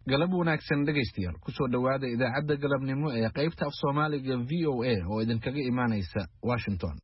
galab wanaagsan dhegaystayaal ku soo dhawaada idaacadda galabnimo ee qaybta af Soomaaliga VOA oo idinkaga imaanaysa Washington.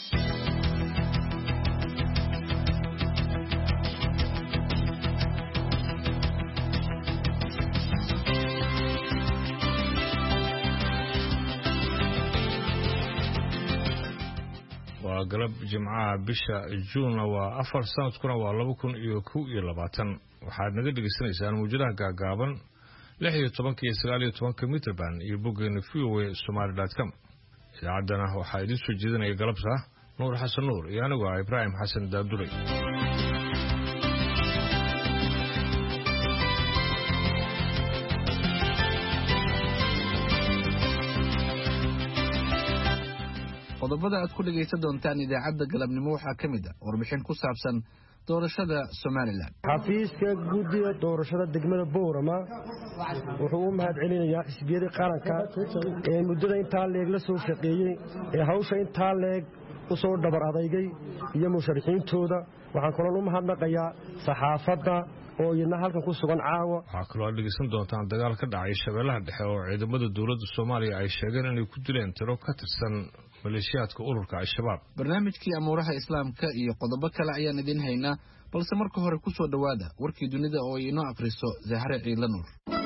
waa galab jimcaha bisha Juun waa 4 sanadkuna waa 2021 waxaad naga dhageysanaysaan muujadaha gaagaaban 16 iyo 19 mitir band iyo boggeena voasomali.com. idaacadana waxaa idin soo jeedinaya galabta Nuur Xasan Nuur iyo anigu Ibrahim Xasan Daadulay. qodobada aad ku dhageysan doontaan idaacadda galabnimo waxaa ka mid ah warbixin ku saabsan doorashada Soomaaliland. xafiiska guddiga doorashada degmada Boorama wuxuu u mahad celinayaa xisbiyada qaranka ee muddada intaa leeg la soo shaqeeyay ee hawsha intaa leeg u soo dhabar adeygay iyo musharixiintooda. waxaan kaloo u mahadnaqayaa saxaafadda oo iyana halkan ku sugan caawa. waxaa kaloo aad dhegeysan doontaan dagaal ka dhacay shabeellaha dhexe oo ciidamada dowladda Soomaaliya ay sheegeen inay ku dileen tiro ka tirsan maleeshiyaadka ururka Al-Shabaab. barnaamijkii amuuraha islaamka iyo qodobo kale ayaan idin haynaa balse marka hore ku soo dhawaada warkii dunida oo inoo akhriso Zahra Ciidla Nuur.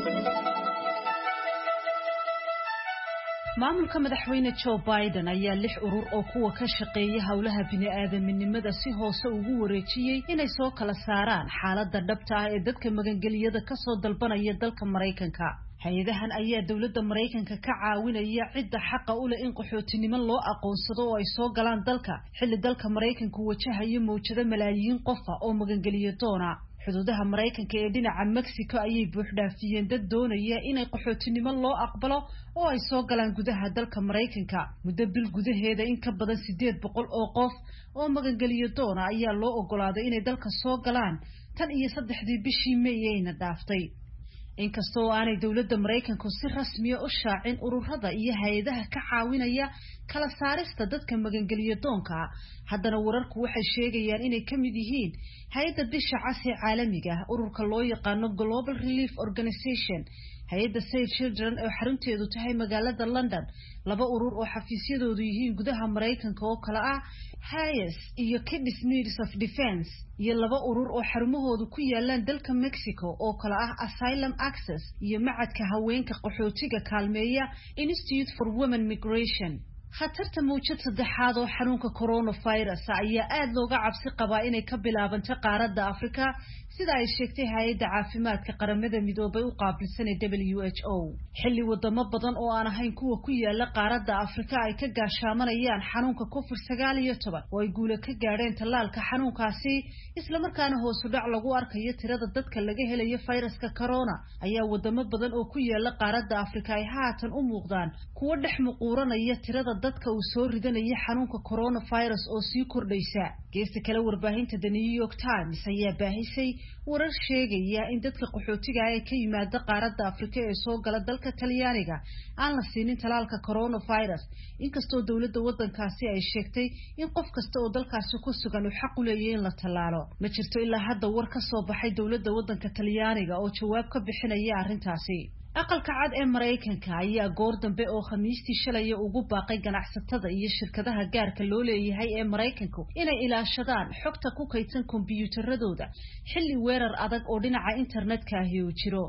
maamulka madaxweyne Joe Biden ayaa 6 urur oo kuwa ka shaqeeya hawlaha bini'aadanimada si hoose ugu wareejiyay inay soo kala saaraan xaaladda dhabta ah ee dadka magangeliyada ka soo dalbanaya dalka Mareykanka. hay'adahan ayaa dawladda Mareykanka ka caawinaya cidda xaqa u leh in qaxootinimo loo aqoonsado oo ay soo galaan dalka xilli dalka Mareykanku wajahayo mowjado malaayiin qof oo magangeliyo doona. xuduudaha Mareykanka ee dhinaca Mexico ayay buux dhaafiyeen dad doonaya inay qaxootinimo loo aqbalo oo ay soo galaan gudaha dalka Mareykanka. muddo bil gudaheeda in ka badan 800 oo qof oo magangeliyo doona ayaa loo ogolaaday inay dalka soo galaan tan iyo 3 bishii May ayna dhaaftay. inkastoo aanay dawladda Mareykanku si rasmi ah u shaacin ururada iyo hay'adaha ka caawinaya kala saarista dadka magangeliyo doonka, haddana wararku waxay sheegayaan inay ka mid yihiin hay'adda bisha cas ee caalamiga ah, ururka loo yaqaano Global Relief Organization, hay'adda Save Children oo xarunteedu tahay magaalada London, 2 urur oo xafiisyadoodu yihiin gudaha Mareykanka oo kala ah HIAS iyo Kids Needs of Defense, iyo 2 urur oo xarumahoodu ku yaalaan dalka Mexico oo kala ah Asylum Access iyo macadka haweenka qaxootiga kaalmeeya Institute for Women Migration. khatarta mowjad saddexaad oo xanuunka coronavirus ayaa aad looga cabsi qabaa inay ka bilaabanto qaaradda Afrika sida ay sheegtay hay'adda caafimaadka qaramada midoobay u qaabilsan WHO. xilli wadamo badan oo aan ahayn kuwa ku yaala qaaradda Afrika ay ka gaashaamanayaan xanuunka COVID-19 oo ay guulo ka gaadheen tallaalka xanuunkaasi isla markaana hoos u dhac lagu arkayo tirada dadka laga helayo fayraska corona, ayaa wadamo badan oo ku yaala qaaradda Afrika ay haatan u muuqdaan kuwa dhex muquuranaya tirada dadka uu soo ridanaya xanuunka coronavirus oo sii kordhaysa. geesta kale warbaahinta The New York Times ayaa baahisay warar sheegaya in dadka qaxootiga ah ee ka yimaada qaaradda Afrika ee soo gala dalka Talyaaniga aan la siinin talaalka coronavirus, inkastoo dawladda waddankaasi ay sheegtay in qof kasta oo dalkaasi ku sugan uu xaq u leeyahay in la talaalo. ma jirto ilaa hadda war ka soo baxay dawladda waddanka Talyaaniga oo jawaab ka bixinaya arrintaasi. aqalka cad ee Mareykanka ayaa goor dambe oo Khamiistii shalay ugu baaqay ganacsatada iyo shirkadaha gaarka loo leeyahay ee Mareykanku inay ilaashadaan xogta ku kaydsan kombiyuutarradooda xilli weerar adag oo dhinaca internetka ah uu jiro.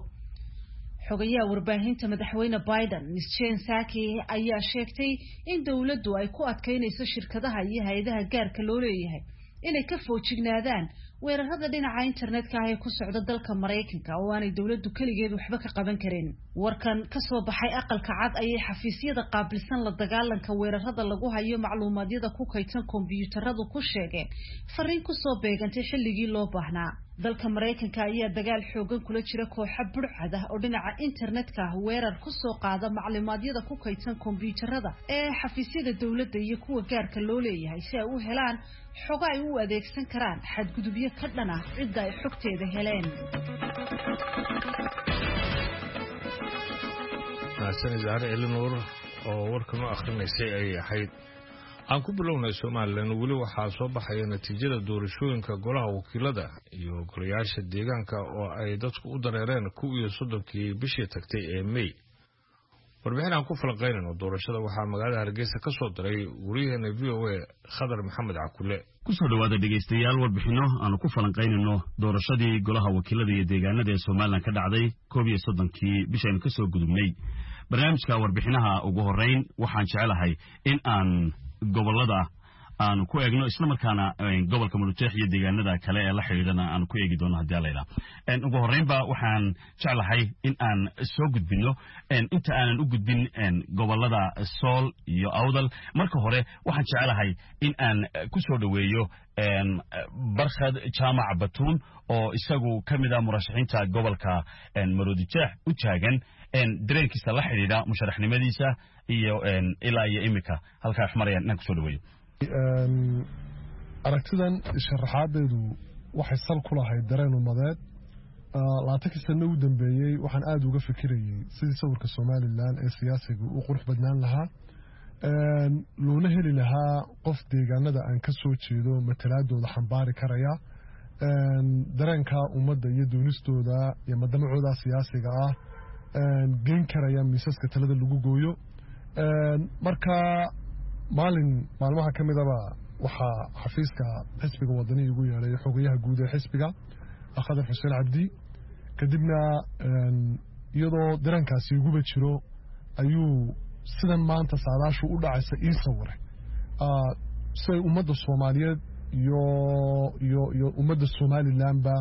xogayaha warbaahinta madaxweyne Biden, Ms. Jen Psaki, ayaa sheegtay in dawladdu ay ku adkeynayso shirkadaha iyo hay'adaha gaarka loo leeyahay inay ka foojignaadaan weerarada dhinaca internetka ah ee ku socda dalka Mareykanka oo aanay dawladdu kaligeed waxba ka qaban karin. warkan ka soo baxay aqalka cad ayay xafiisyada qaabilsan la dagaalanka weerarada lagu hayo macluumaadka ku kaydsan kombiyuutaradu ku sheegeen fariin ku soo beegantay xilligii loo baahnaa. dalka Mareykanka ayaa dagaal xoogan kula jira kooxo burcad ah oo dhinaca internetka ah weerar ku soo qaada macluumaadka ku kaydsan kombiyuutarada ee xafiisyada dawladda iyo kuwa gaarka loo leeyahay si ay u helaan xog ay u adeegsan karaan xadgudubyo ka dhan ah cidda ay xogteeda heleen. Zahra Ciidla Nuur oo warkan u akhrineysay ay ahayd aan ku bilownay Soomaaliland wali waxaa soo baxaya natiijada doorashooyinka golaha wakiilada iyo golayaasha deegaanka oo ay dadku u dareereen 31 bishii tagtay ee May. warbixin aan ku falqaynayno doorashada waxaa magaalada Hargeysa ka soo diray wariyaheena VOA Khadar Maxamed Cakule. ku soo dhawaada dhageystayaal warbixino aan ku falqaynayno doorashadii golaha wakiilada iyo deegaanada ee Soomaaliland ka dhacday 31 bishii ka soo gudubnay. barnaamijka warbixinaha ugu horeyn waxaan jecelahay in aan gobolada aan ku eegno isla markaana gobolka Murujeex iyo deegaanada kale ee la xiriirana aan ku eegi doono hadii la ilaa ugu horeynba waxaan jecelahay in aan soo gudbino inta aanan u gudbin gobolada Sool iyo Awdal marka hore waxaan jecelahay in aan ku soo dhaweeyo Barkhad Jaamac Batuun oo isagu kamid ah murashaxiinta gobolka Murujeex u taagan dareenkiisa la xiriira musharaxnimadiisa iyo ilaa iyo imika halka xmarayaan inaan ku soo dhaweeyo aragtidan sharaxaadeedu waxay sal ku lahayd dareen umadeed 20 sano u dambeeyay waxaan aad uga fikirayay sidii sawirka Soomaaliland ee siyaasiga uu qurux badnaan lahaa loona heli lahaa qof deegaanada aan ka soo jeedo matalaadooda xambaari karaya dareenka ummadda iyo doonistooda iyo madamacooda siyaasiga ah geen karaya miisaska talada lagu gooyo marka maalmaha kamidaba waxa xafiiska xisbiga wadaniga ugu yeeray xogayaha guud ee xisbiga Khadar Xuseen Cabdi kadibna iyadoo dareenkaasi ugu jiro ayuu sidan maanta saadaashu u dhacaysa ii sawiray say ummadda Soomaaliyeed iyo ummadda Soomaaliland ba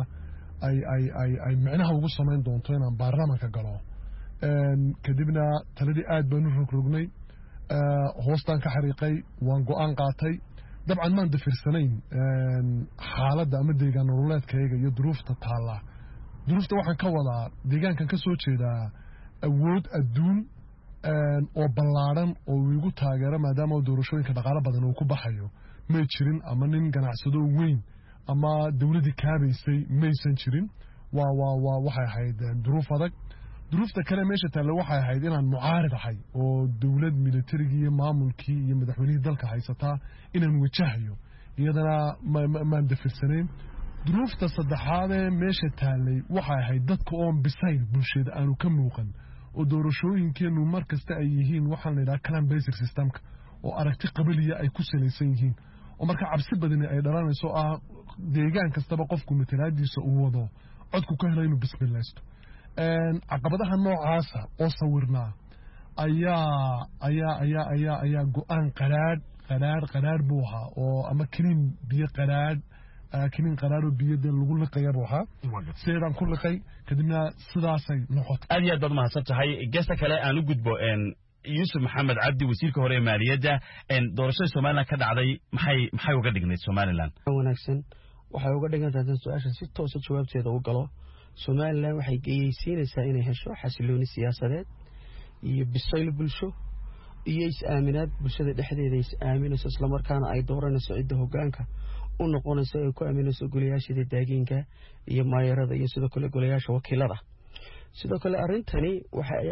ay macnaha ugu sameyn doonto inaan baarlamaanka galo kadibna taladii aad baan u rogrognay hoostaan ka xariiqay waan go'aan qaatay dabcan maan dafirsanayn xaaladda ama deegaan nololeedkayga iyo duruufta taala duruufta waxaan ka wadaa deegaankan ka soo jeedaa awood adduun oo ballaaran oo igu taageero maadaama doorashooyinka dhaqaale badan uu ku baxayo may jirin ama nin ganacsado weyn ama dawladii kaabaysay maysan jirin waxay ahayd duruuf adag duruufta kale meesha taalla waxay ahayd inaan mucaarid ahay oo dawlad militarigii iyo maamulkii iyo madaxweynihii dalka haysataa inaan wajahayo iyadana maan dafirsanayn duruufta saddexaad ee meesha taallay waxay ahayd dadka oon bisayl bulshada aanu ka muuqan oo doorashooyinkeenu markasta ay yihiin waxaan la yidhaha clan based systemka oo aragti qabiliya ay ku salaysan yihiin oo marka cabsi badani ay dhalanayso ah deegaan kastaba qofku matalaadiisa uu wado codku ka helo inuu bismilaysto caqabadaha noocaasa oo sawirnaa ayaa go'aan qaraadh buu ahaa oo ama kiniin biyo qaraadh kiniin qaraadh oo biyada lagu liqaya buu ahaa sideedaan ku liqay kadibna sidaasay noqotay aad iyo aad baad mahadsan tahay geesta kale aan u gudbo Yusuf Maxamed Cabdi wasiirka hore ee maaliyadda doorashada Soomaaliland ka dhacday maxay uga dhignayd Soomaaliland wanaagsan waxay uga dhigantahay su'aasha si toos ah jawaabteeda u galo Soomaaliland waxay geeyaysiinaysaa inay hesho xasilooni siyaasadeed iyo bisayl bulsho iyo is-aaminaad bulshada dhexdeeda is-aaminayso isla markaana ay dooranayso cidda hoggaanka u noqonayso ay ku aaminayso golayaasha deegaanka iyo maayarada iyo sidoo kale golayaasha wakiilada sidoo kale arintani waxay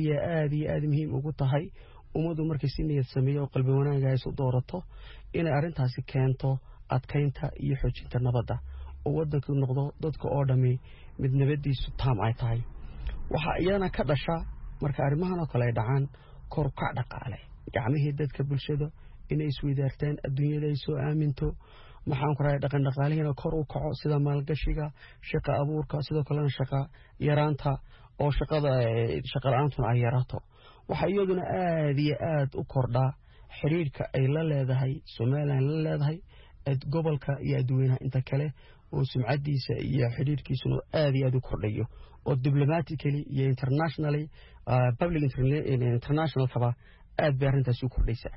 aad muhiim ugu tahay ummadu markay si niyad sameeyo oo qalbi wanaag ay soo doorato inay arintaasi keento adkeynta iyo xoojinta nabadda oo wadanku noqdo dadka oo dhami mid nabadiisu taam ay tahay waxa iyana ka dhasha marka arimahan oo kale ay dhacaan kor ka dhaqaale gacmihii dadka bulshada inay isweydaartaan adduunyada ay soo aaminto maxaan ku raay dhaqan dhaqaalihiina kor u kaco sida maalgashiga shaqo abuurka sidoo kale shaqo yaraanta oo shaqada la'aantuna ay yaraato waxa iyaduna aad u kordhaa xiriirka ay la leedahay Soomaaliland la leedahay gobolka iyo adduunyaha inta kale oo sumcadiisa iyo xiriirkiisuna aad u kordhayo oo diplomatically iyo internationally public international kaba aad bay arintaas u kordhaysaa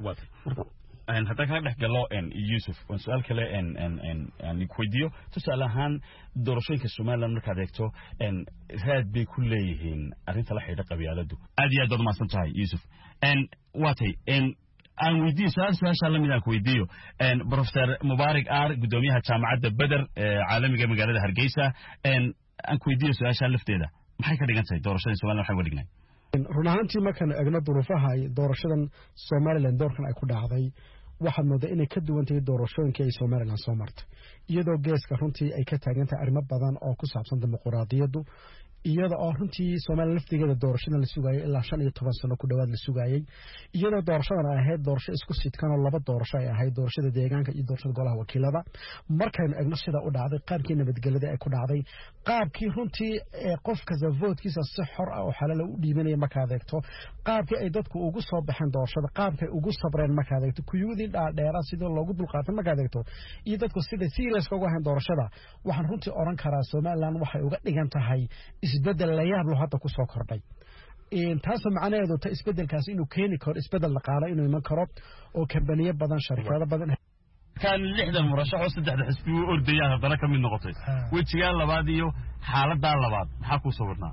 hadda ka dhex galo Yusuf su'aal kale aan ku weydiiyo tusaale ahaan doorashooyinka Soomaaliland markaad eegto raad bay ku leeyihiin arinta la xidhiidha qabyaaladu aad iyo aad baad mahadsan tahay Yusuf waatay aan weydiiyo su'aasha la mid ah ku weydiiyo Professor Mubaarak Aar gudoomiyaha jaamacadda Badar caalamiga magaalada Hargeysa aan ku weydiiyo su'aasha lafteeda maxay ka dhigan tahay doorashada Soomaaliland waxay wadhignay run ahaantii markaan eegno duruufaha doorashadan Soomaaliland doorkan ay ku dhacday waxaad moodaa inay ka duwan tahay doorashooyinkii ay somalilan soo martay iyadoo geeska runtii ay ka taagan tahay arrimo badan oo ku saabsan dimuquraadiyaddu iyada oo runtii Soomaaliya laftigeeda doorashada la sugaayay ilaa 15 sano ku dhawaad la sugaayay iyadoo doorashadan ay ahayd doorasho isku sidkan oo laba doorasho ay ahayd doorashada deegaanka iyo doorashada golaha wakiilada markaynu eegno sida u dhacday qaabkii nabadgelyada ay ku dhacday qaabkii runtii qof kasta vote-kiisa si xor ah oo xalal u dhiibanaya markaad eegto qaabkii ay dadku ugu soo baxeen doorashada qaabkay ugu sabreen markaad eegto kuyuudii dheera sida loogu dulqaatay markaad eegto iyo dadku sida serious uga ahayn doorashada waxaan runtii oran karaa Soomaaliland waxay uga dhigan tahay isbedel la yaab leh hadda ku soo kordhay taas macnaheedu ta isbedelkaas inuu keeni karo isbedel dhaqaale inuu iman karo oo kambaniyo badan shirkado badan كان لحدا مرشح وسدح حسبي أردية هذا كم من نقطة وجهان لباديو حالة دار لباد حكوا صورنا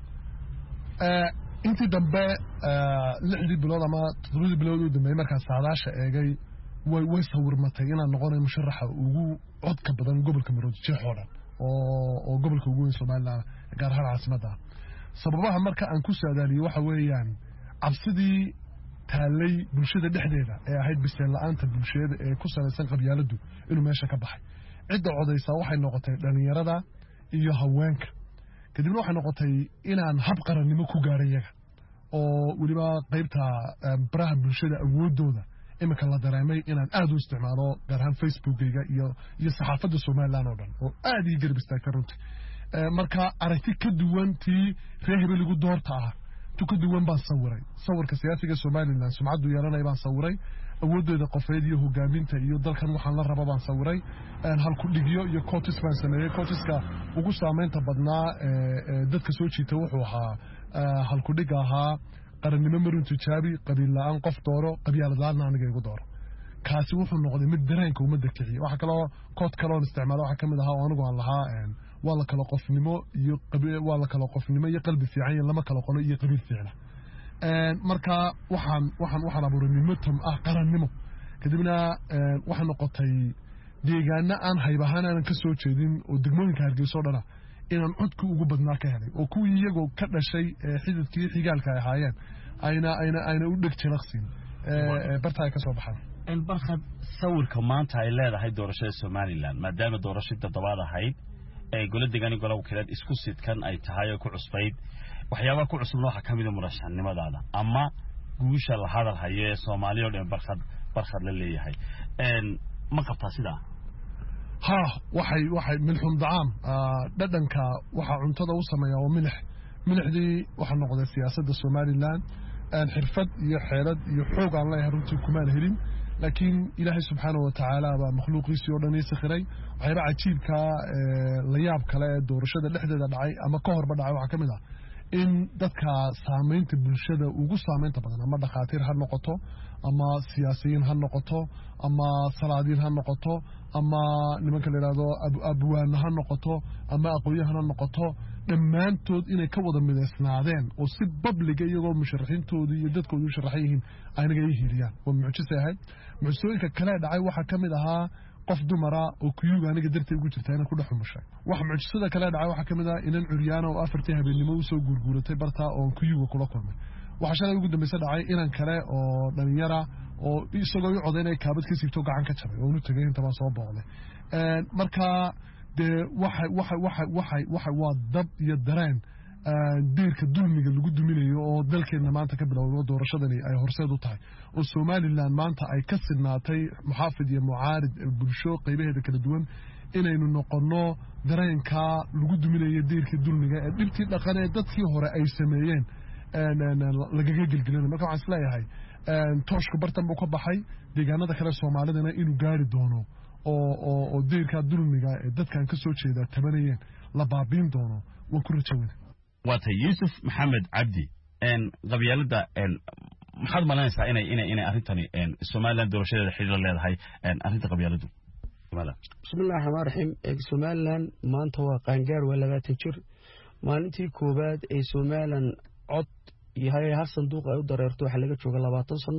أنت دبّا لحدي بلاد ما تدري بلاد دمّا مركز سعداش جاي ويصور متينا نقول مشرحة وعد كبدان قبل كمرود شيء حولا أو قبل كوجو سومالنا قارها العاصمة سببها مركز أنكوس هذا وحويان عبسدي تالي bulshada dhexdeeda ee ahayd biseen la'aanta bulshada ee ku salaysan qabyaaladu inuu meesha ka baxay cidda codaysa waxay noqotay dhalinyarada iyo haweenka kadibna waxay noqotay inaan hab qarannimo ku gaaray iyaga oo waliba qaybta baraha bulshada awoodooda imika la dareemay inaan aad u isticmaalo gaar ahaan Facebook-ga iyo saxaafadda Soomaaliland oo dhan oo aad ii garab istaagay runtii marka aragti ka duwan tii reer hebeligu doorta ah tukaduwan baan sawiray sawirka siyaasiga Soomaaliland sumcadu yeelanay baan sawiray awoodooda qofeed iyo hogaaminta iyo dalkan waxaan la raba baan sawiray hal ku dhigyo iyo coaches baan sameeyay coacheska ugu saameynta badnaa dadka soo jiita wuxuu ahaa hal ku dhig ahaa qarannimo marun tijaabi qabiil la'aan qof dooro qabyaalad la'aan aniga igu dooro kaasi wuxuu noqday mid dareenka umada kiciya waxa kale oo kood kale oo isticmaalo waxa kamid ahaa anigu aan lahaa wala kala qofnimo iyo qabiil wala kala qofnimo iyo qalbi fiican lama kala qolo iyo qabiil fiican marka waxaan abuuray nimatam qarannimo kadibna waxaan noqotay deegaana aan haybahan aan ka soo jeedin oo degmooyinka Hargeysa dhana inaan codku ugu badnaa ka helay oo kuwii iyagoo ka dhashay xididkii xigaalka ay ahaayeen ayna u dhig jiraqsin bartaay ka soo baxay in barxad sawirka maanta ay leedahay doorashada Soomaaliland maadaama doorashada toddobaad ahayd ee golaha deegaanka golaha wakiilada isku sidkan ay tahay oo ku cusbayd waxyaabo ku cusub waxa kamid ah murashaxnimadaada ama guusha la hadal haye Soomaaliya oo barxad la leeyahay ma qabtaa sida ha waxay milxum daam dhadhanka waxa cuntada u sameeyaa oo milixdii waxa noqday siyaasadda Soomaaliland xirfad iyo xeelad iyo xoog aan leeyahay runtii kuma helin لكن إلهي سبحانه وتعالى بمخلوق يسيرنا يسخري وحيبقى عجيب كلياب كلا دورشة اللحدة دعي أما كهر بدعي وحكمها إن ذاتك سامين تبلشة وجو سامين طبعا أما دخاتير هالنقطة أما سياسيين هالنقطة أما صلادين هالنقطة أما لمن كان يرادو أبوان هالنقطة أما أقوياء هالنقطة لما أنتود إن كوضا من السنادين وسبب لجي يقول مشرحين تودي يدتكم مشرحين أنا جايه ريان ومعجزة هاي معجزة كلا دعي واحد كمدها قف دمرة وكيوغ أنا قدرت أقول ترتين كل حمشة واحد معجزة كلا دعي واحد كمدها إن العريانة وأفرتها بين موسى وجورجورة تبرتها أو كيوغ كل كلمة وعشان يقول دم يسد دعي إن كلا أو دنيرة أو يسوي عضينا كابت كسيف توقع عن كتشبه ونتجين تبع صوب عليه مركا ده واحد وضب يدرين ديرك دولميga lagu duminayo oo dalkeena maanta ka bilowdo doorashadani ay horseed u tahay oo Soomaaliland maanta ay ka sidnaatay muxaafid iyo mucaarid bulsho qaybaheeda kala duwan inaynu noqono dareenka lagu duminayo deerka dulmiga ee dhibtii dhaqan ee dadkii hore ay sameeyeen lagaga gelgelin marka waxaan isleeyahay tooshku bartan buu ka baxay deegaanada kale Soomaalidana inuu gaari doono oo deerka dulmiga ee dadkan ka soo jeeda tabanayeen la baabiin doono waan ku rajaynayaa وات يوسف محمد عبدي ان قبيلده ان maxad malanaysaa inay arintani Soomaaliland doorashada xiriir leedahay arinta qabyaaladu bismillaahir rahmaanir rahiim Soomaaliland maanta waa qaangaar waa 20 jir maalintii koobaad ee Soomaaliland cod yahay hal sanduuq ay u dareerto waxa laga jooga 20 sano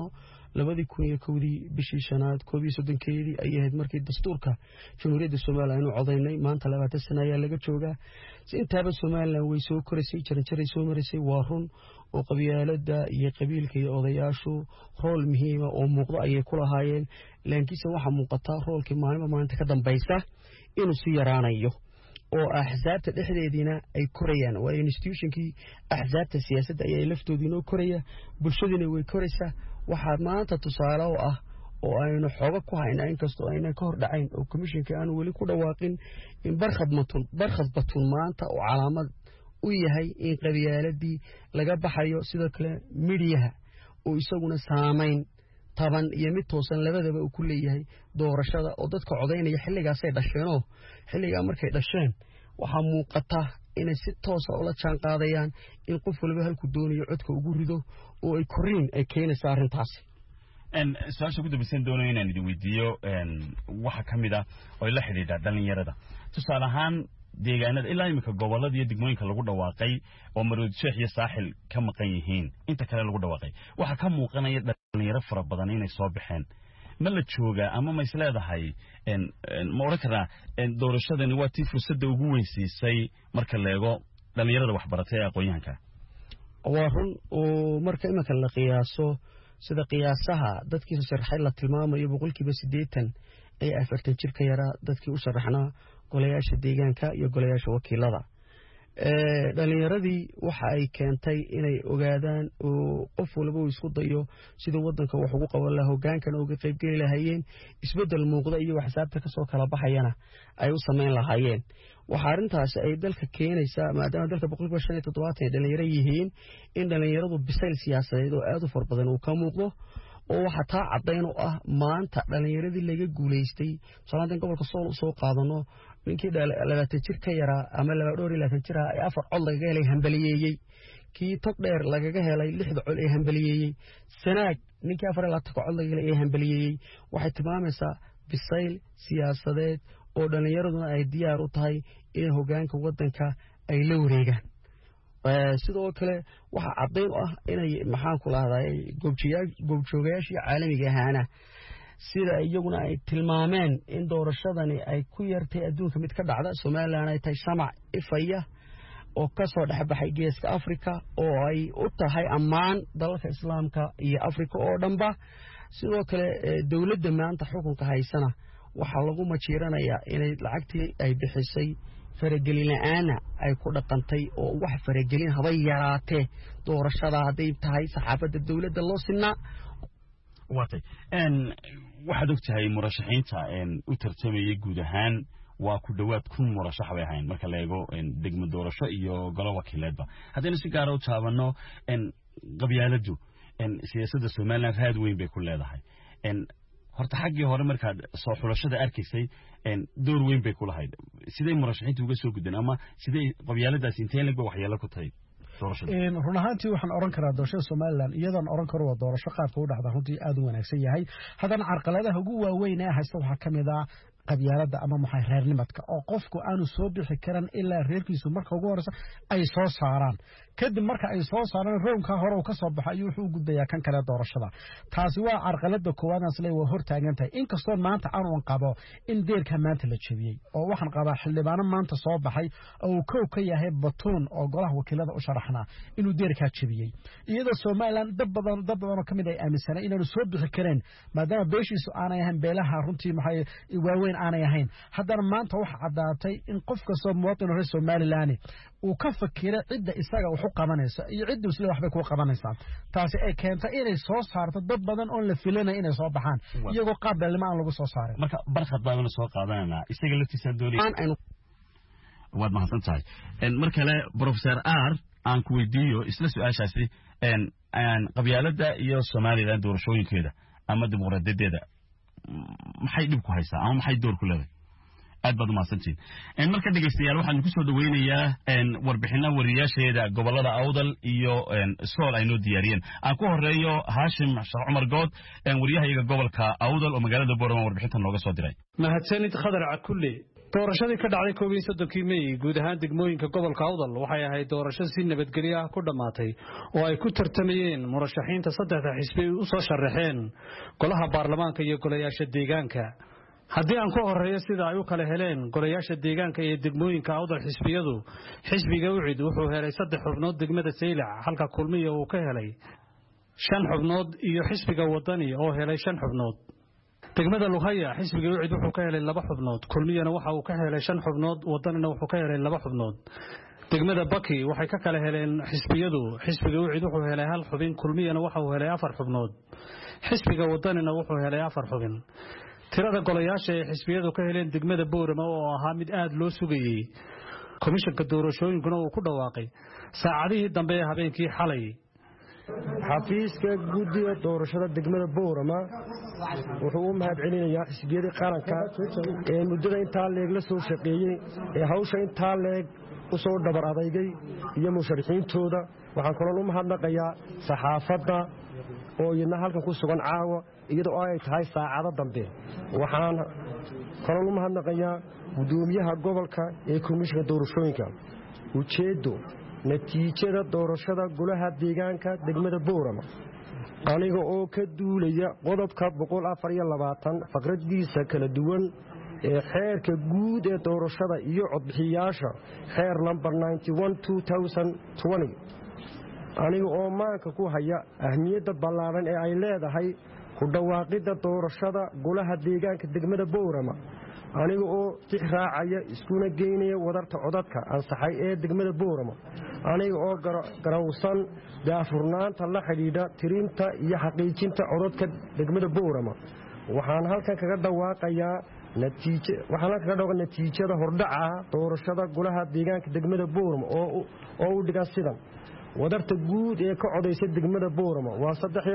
2001 bishii shanaad 31 ay ahayd markii dastuurka jamhuuriyadda Soomaaliya inuu codaynay maanta 20 sano ayaa laga joogaa intaaba Soomaaliland way soo koraysay jaranjaray soo marisay waa run oo qabyaalada iyo qabiilka iyo odayaashu rool muhiim ah oo muuqdo ayay ku lahaayeen laakiinse waxa muuqata roolkii maalinta ka dambaysa inuu si yaraanayo oo axsaabta dhexdeedina ay korayaan waa institutionkii axsaabta siyaasadda ay laftoodina koraya bulshadina way koraysaa waxa maanta tusaale oo ah oo aynu xoga ku haynaa inkastoo ayna ka hor dhacayn oo commissionka aan wali ku dhawaaqin in barkhad batun maanta oo calaamad u yahay in qabyaaladii laga baxayo sidoo kale midiyaha oo isaguna saameyn taban iyo mid toosan labadaba uu ku leeyahay doorashada oo dadka codaynaya xilligaas ay dhasheenoo xilliga markay dhasheen waxa muuqata inay si toos ah ula jaan qaadayaan in qof walba halku doonayo codka ugu rido oo ay koriin ay keenaysaa arrintaas su-aasha ugu dambaysan doonayo inaan idin weydiiyo waxa ka mid ah oo la xidhiidha dhalinyarada tusaale ahaan deegaanada ilaa imika gobolada iyo degmooyinka lagu dhawaaqay oo Maroodi Sheekh iyo Saaxil ka maqan yihiin inta kale lagu dhawaaqay waxa ka muuqanaya dhalinyaro fara badan inay soo baxeen ma la jooga ama ma isleedahay ma oran karaa doorashadani waa tii fursadda ugu weynsiisay marka la eego dhalinyarada waxbaratay ee aqoonyahanka waa run oo marka imika la qiyaaso sida qiyaasaha dadkii sharaxay la tilmaamayo 80% ay 40 jir ka yara dadkii u sharaxnaa golayaasha deegaanka iyo golayaasha wakiilada dhalinyaradii waxa ay keentay inay ogaadaan oo qof walba uu isku dayo sida wadanka wax ugu qaban lahaa hogaankana uga qayb gali lahaayeen isbedel muuqda iyo waxsaabta ka soo kala baxayana ay u sameyn lahaayeen waxa arintaas ay dalka keenaysaa maadaama dalka 157 ay dhalinyaro yihiin in dhalinyaradu bisayl siyaasadeed oo aad u far badan uu ka muuqdo oo waxa taa cadeyn u ah maanta dhalinyaradii laga guuleystay salaadin gobolka soo qaadano ninkii 20 jir ka yara ama 22 jir ay afar cod laga helay hambaliyeeyay kii tog dheer laga helay 6 cod ee hambaliyeeyay sanaag ninkii 24 cod laga helay ee hambaliyeeyay waxay tilmaamaysaa bisayl siyaasadeed oo dhalinyaraduna ay diyaar u tahay in hoggaanka wadanka ay la wareegaan sidoo kale waxa cadeyn ah inay maxaan ku lahaday goobjoogayaashii caalamiga ahaana sida iyaguna ay tilmaameen in doorashadani ay ku yartay adduunka mid ka dhacda Soomaaliland ay tahay shamac ifaya oo ka soo dhaxbaxay geeska Afrika oo ay u tahay ammaan dalalka Islaamka iyo Afrika oo dhanba sidoo kale dawladda maanta xukunka haysana waxa lagu majiiranayaa inay lacagtii ay bixisay faragelin la'aana ay ku dhaqantay oo wax faragelin haba yaraatee doorashada haday tahay saxaafadda dawladda loo sinaa waatay waxaad ogtahay murashaxiinta u tartamayay guud ahaan waa ku dhawaad 1,000 murashax bay ahayn marka la eego degmo doorasho iyo golo wakiileedba haddaynu si gaar ah u taabano qabyaaladu siyaasadda Soomaaliland raad weyn bay ku leedahay horta xaggii hore markaad soo xulashada arkaysay door weyn bay ku lahayd sidee murashaxiintu uga soo gudbeen ama sidee qabyaaladaas intee lag waxyeelo ku tahay run ahaantii waxaan oran karaa doorashada Soomaaliland iyadan oran karo waa doorasho qaabka u dhacda runtii aad u wanaagsan yahay haddana carqaladaha ugu waaweyn ee haysta waxa kamid ah qabyaalada ama maxay reernimadka oo qofku aanu soo bixi karan ilaa reerkiisu marka ugu horeysa ay soo saaraan kadib marka ay soo saaraan roonka hore uu ka soo baxay ayuu wuxuu gudbayaa kan kale doorashada taasi waa carqalada koowaad aslee waa hor taagan tahay inkastoo maanta aan qabo in deerka maanta la jabiyay oo waxaan qabaa xildhibaano maanta soo baxay oo koow ka yahay batuun oo golaha wakiilada u sharaxnaa inuu deerka jabiyay iyadoo Soomaaliland dad badan oo kamid ay aaminsanay inaanu soo bixi kareen maadaama beeshiisu aanay ahayn beelaha runtii maxay waaweyn aanay ahayn haddana maanta waxa cadaatay in qof kasta muwaadin reer Soomaaliland uu ka fakiro cidda isaga wax u qabanaysa iyo cidda isla waxba ku qabanaysa taasi ay keentay inay soo saarto dad badan oo la filanay inay soo baxaan iyagoo qaabdalnimo aan lagu soo saaray marka barkhad baa la soo qaadanayna isaga laftiisa doonay waad mahadsantahay mar kale professor R aan ku weydiiyo isla su'aashaasi qabyaalada iyo Soomaaliland doorashooyinkeeda ama dimuqraadiyadeeda maxay dib ku haysaa ama maxay door ku leedahay aad baad umahadsantiin marka dhegaystayaal waxaan ku soo dhaweynayaa warbixino wariyaasheeda gobolada awdal iyo sool ay noo diyaariyeen aan ku horeeyo Haashim Sheekh Cumar Good wariyahayaga gobolka awdal oo magaalada Boorama warbixintan nooga soo diray mahadsanid Khadar Cakulle doorashadii ka dhacday 31 May guud ahaan degmooyinka gobolka awdal waxay ahayd doorasho si nabadgelyo ah ku dhamaatay oo ay ku tartamayeen murashaxiinta saddexda xisbi u soo sharaxeen golaha baarlamaanka iyo golayaasha deegaanka haddii aan ku horeeyo sida ay u kala heleen golayaasha deegaanka ee degmooyinka awdal xisbiyadu xisbiga UCID wuxuu helay 3 xubnood degmada Saylac halka kulmiye uu ka helay 5 xubnood iyo xisbiga wadani oo helay 5 xubnood degmada Lughaya xisbiga UCID wuxuu ka helay 2 xubnood kulmiyana waxa uu ka helay 5 xubnood wadanina wuxuu ka helay 2 xubnood degmada Baki waxay ka kala heleen xisbiyadu xisbiga UCID wuxuu helay 1 xubin kulmiyana waxa uu helay 4 xubnood xisbiga wadanina wuxuu helay 4 xubin tirada golayaasha ee xisbiyadu ka heleen degmada Boorama oo ahaa mid aad loo sugayay komishanka doorashooyinkuna uu ku dhawaaqay saacadihii dambe ee habeenkii xalay xafiiska guddiga doorashada degmada Boorama wuxuu u mahad celinayaa xisbiyada qaranka ee muddada intaa leeg la soo shaqeeyay ee hawsha intaa leeg u soo dhabar adeegay iyo musharaxiintooda waxaan kaloo u mahadnaqayaa saxaafadda oo iyana halkan ku sugan caawa iyadoo ay tahay saacado dambe waxaan kaloo u mahadnaqayaa gudoomiyaha gobolka ee komishanka doorashooyinka ujeedo natiijada doorashada golaha deegaanka degmada Boorama aniga oo ka duulaya qodobka 124 faqradiisa kala duwan ee xeerka guud ee doorashada iyo codbixiyaasha xeer number 91/2020 aniga oo maanka ku haya ahmiyadda ballaaran ee ay leedahay ku dhawaaqida doorashada golaha deegaanka degmada Boorama aniga oo tixraacaya iskuna geynaya wadarta codadka ansaxay ee degmada Boorama aniga oo garawsan daafurnaanta la xidhiidha tirinta iyo xaqiijinta codadka degmada Boorama waxaan halkan kaga dhawaaqayaa natiijada hordhaca doorashada golaha deegaanka degmada Boorama oo u dhigan sidan wadarta guud ee ka codaysa degmada Boorama waa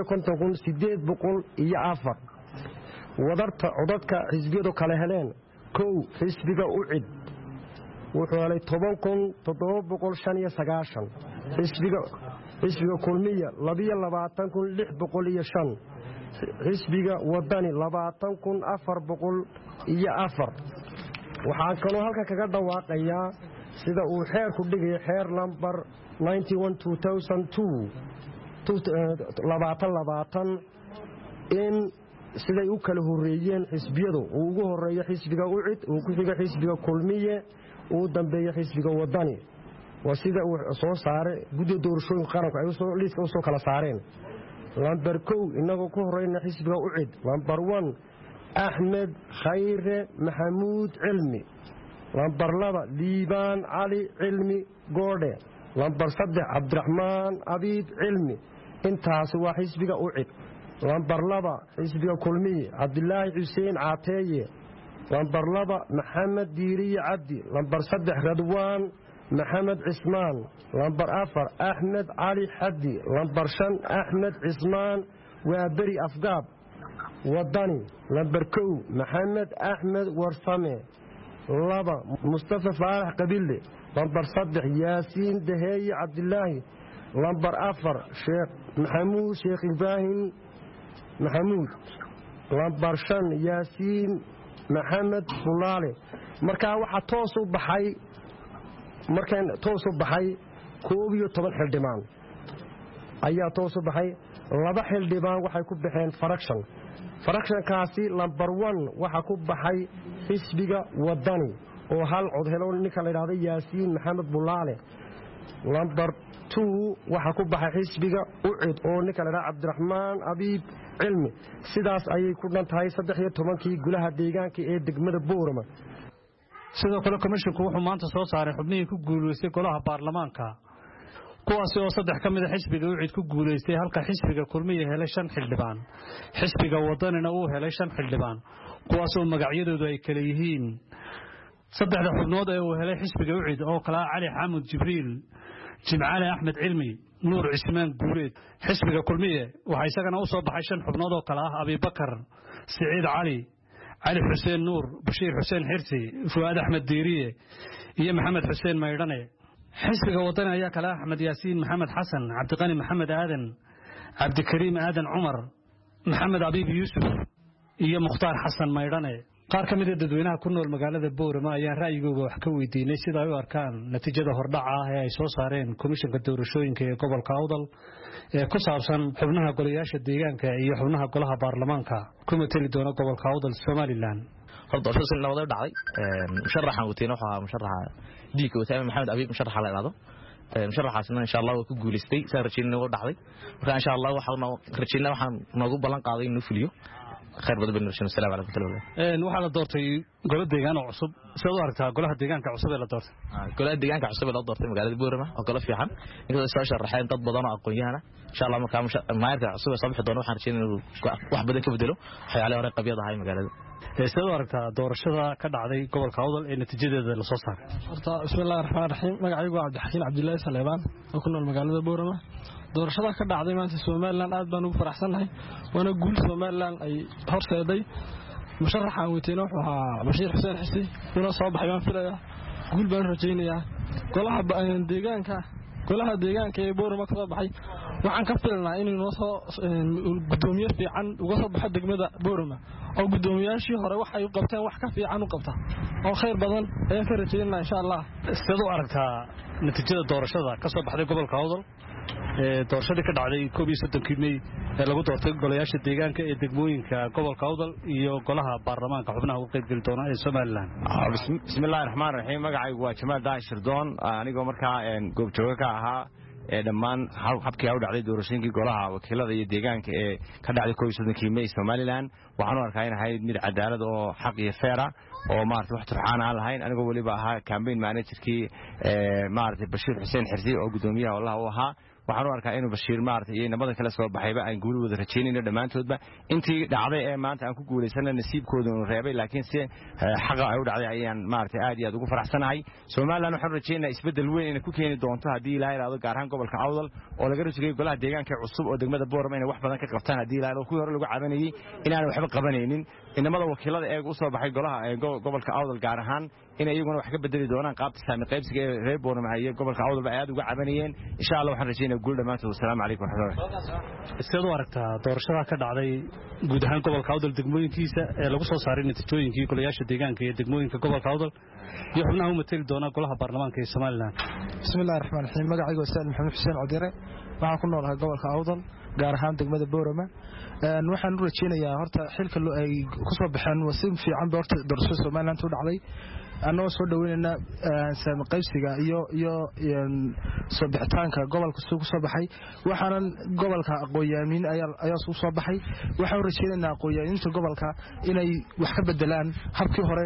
53,804 wadarta codadka xisbiyadu kala heleen 1 xisbiga UCID wuxuu helay 10,795 xisbiga kulmiye 22,605 xisbiga wadani 20,404 waxaan kaloo halka kaga dhawaaqayaa sida uu xeerku dhigay xeer number 91/2020 in siday u kala horeeyeen xisbiyadu uu ugu horeeyo xisbiga UCID uu ku xiga xisbiga kulmiye uu dambeeyo xisbiga wadani waa sida uu soo saaray guddiga doorashooyinka qaranku ay liiska u soo kala saareen lambar 1 inagoo ku horeyna xisbiga UCID lambar 1 Ahmed Khayre Maxamuud Cilmi lambar 2 Liibaan Cali Cilmi Goode lambar 3 Cabdiraxmaan Abiib Cilmi intaas waa xisbiga UCID lambar 2 xisbiga kulmiye Cabdilaahi Xuseen Caateeye lambar 2 Maxamed Diiriye Cabdi lambar 3 Radwaan Maxamed Cismaan lambar 4 Axmed Cali Xaddi lambar 5 Axmed Cismaan waa beri afgaab wadani lambar 1 Maxamed Axmed Warsame 2 Mustafa Faarax Qabille lambar 3 Yaasiin Daheeye Cabdilaahi lambar 4 Sheekh Maxamuud Sheekh Ibraahim Maxamuud lambar 5 Yaasiin Maxamed Bulaale markaa waxa toos u baxay 12 xildhibaan ayaa toos u baxay 2 xildhibaan waxay ku baxeen farakshonkaasi lambar 1 waxa ku baxay xisbiga wadani oo hal cod helo ninka la yiraahdo Yaasiin Maxamed Bulaale lambar 2 waxa ku baxay xisbiga UCID oo ninka la yiraahdo Cabdiraxmaan Abiib Cilmi sidaas ayay ku dhantahay 13kii golaha deegaanka ee degmada Boorama sidoo kale komishanku wuxuu maanta soo saaray xubnihii ku guuleystay golaha baarlamaanka kuwaas oo 3 ka mid ah xisbiga UCID ku guuleystay halka xisbiga kulmiye helay 5 xildhibaan xisbiga wadanina uu helay 5 xildhibaan kuwaas oo magacyadoodu ay kala yihiin 3 xubnood ee uu helay xisbiga UCID oo kala Cali Xamuud Jibriil Jimcaale Axmed Cilmi Nuur Cismaan Guuleed xisbiga kulmiye waxa isagana u soo baxay 5 xubnood oo kala ah Abi Bakar Saciid Cali علي حسين نور بشير حسين حرسي فؤاد أحمد ديرية iyo maxamed xuseen maydhane xisbiga wadani ayaa kala Axmed Yaasiin Maxamed Xasan Cabdiqani Maxamed Aadan Cabdikariim Aadan Cumar Maxamed Abiib Yuusuf iyo Mukhtaar Xasan Maydhane qaar ka mid ah dadweynaha ku nool magaalada Boorama ayaa raayigooda wax ka weydiinay sida ay u arkaan natiijada hordhaca ah ee ay soo saareen komishanka doorashooyinka ee gobolka Awdal ee ku saabsan xubnaha golayaasha deegaanka iyo xubnaha golaha baarlamaanka kuma tali doona gobolka Awdal Somaliland doorashada si nabad ah dhacday musharaxan watiina waxa musharaxa diika wataay Maxamed Abiib musharaxa la ilaado musharaxaasna insha Allah waa ku guuleystay saarjiina oo dhacday marka insha Allah waxaan noogu ballan qaaday inuu fuliyo خير بدو بالنرشين السلام عليكم ورحمة الله waxaa la doortay golaha deegaan oo cusub sidoo aragtaa golaha deegaanka cusub ee la doortay golaha deegaanka cusub ee la doortay magaalada Boorama oo golo fiican inkastoo soo sharaxeen dad badan oo aqoon-yahana insha Allah markaa maayarka cusub ee soo bixi doona waxaan rajaynayaa inuu wax badan ka bedelo waxyaalaha hore qabyada ahay magaalada sidoo aragtaa doorashada ka dhacday gobolka Awdal ee natiijadeeda la soo saaray horta bismillaahir rahmaanir rahiim magacaygu waa Cabdixakiin Cabdullaahi Saleebaan oo ku nool magaalada Boorama doorashada ka dhacday maanta Soomaaliland aad baan ugu faraxsanahay wana guul Soomaaliland ay horseeday musharaxan watiina wuxuu ahaa Bashiir Xuseen Xisi una soo baxay baan filayaa guul baan rajaynayaa golaha deegaanka ee Boorama ka soo baxay waxaan ka filanaa inuu noo soo gudoomiye fiican uga soo baxo degmada Boorama oo gudoomiyaashii hore wax ay u qabteen wax ka fiican u qabta oo khayr badan ayaan ka rajaynaynaa insha Allah sidoo aragtaa natiijada doorashada ka soo baxday gobolka Awdal doorashadii ka dhacday 31 May ee lagu doortay golayaasha deegaanka ee degmooyinka gobolka Awdal iyo golaha baarlamaanka xubnaha uga qayb gali doona ee Somaliland bismillaahir rahmaanir rahiim magacaygu waa Jamaal Daashir Doon anigoo markaa goob jooga ka ahaa dhammaan habkii u dhacday doorashooyinkii golaha wakiilada iyo deegaanka ee ka dhacday 31 May Somaliland waxaan u arkaa in ahayd mid cadaalad oo xaq iyo fair ah oo maartay wax turxaan aan lahayn anigoo waliba ahaa campaign managerkii maartay Bashiir Xuseen Xirsi oo gudoomiyaha wallahi uu ahaa waxaan u arkaa inuu Bashiir maartay iyo nabada kala soo baxayba aan guul wada rajeynayno dhamaantoodba intii dhacday ee maanta aan ku guuleysanay nasiibkooda uu reebay laakiin si xaqa ay u dhacday ayaan maartay aad iyo aad ugu faraxsanahay Soomaaliland waxaan rajeynayaa isbedel weyn inay ku keeni doonto hadii Ilaahay raado gaar ahaan gobolka Awdal oo laga rajayay golaha deegaanka cusub oo degmada Boorama inay wax badan ka qabtaan hadii Ilaahay ku hore lagu cabanayay inaan waxba qabanaynin inamada wakiilada ee u soo baxay golaha gobolka Awdal gaar ahaan in iyaguna wax ka bedeli doonaan qaabta saami qaybsiga ee reer Boorama iyo gobolka Awdal ay aad uga cabanayeen insha Allah waxaan rajeynayaa guul dhamaantood assalaamu calaykum warahmatullahi sidoo aragtaa doorashada ka dhacday guud ahaan gobolka Awdal degmooyinkiisa ee lagu soo saaray natiijooyinkii golayaasha deegaanka ee degmooyinka gobolka Awdal iyo xubnaha u matali doona golaha baarlamaanka ee Somaliland bismillaahir rahmaanir rahiim magacaygu waa Saad Maxamed Xuseen Codire waxaan ku noolahay gobolka Awdal gaar ahaan degmada Boorama waxaan u rajeynayaa horta xilka ay ku soo baxeen wasiin fiican doorashada Somaliland u dhacday anoo soo dhaweynayna saami qaybsiga iyo soo bixitaanka gobolka soo baxay waxaan gobolka aqoon-yahanin ayaa soo baxay waxaan rajeynaynaa aqoon-yahaninta gobolka inay wax ka bedelaan habkii hore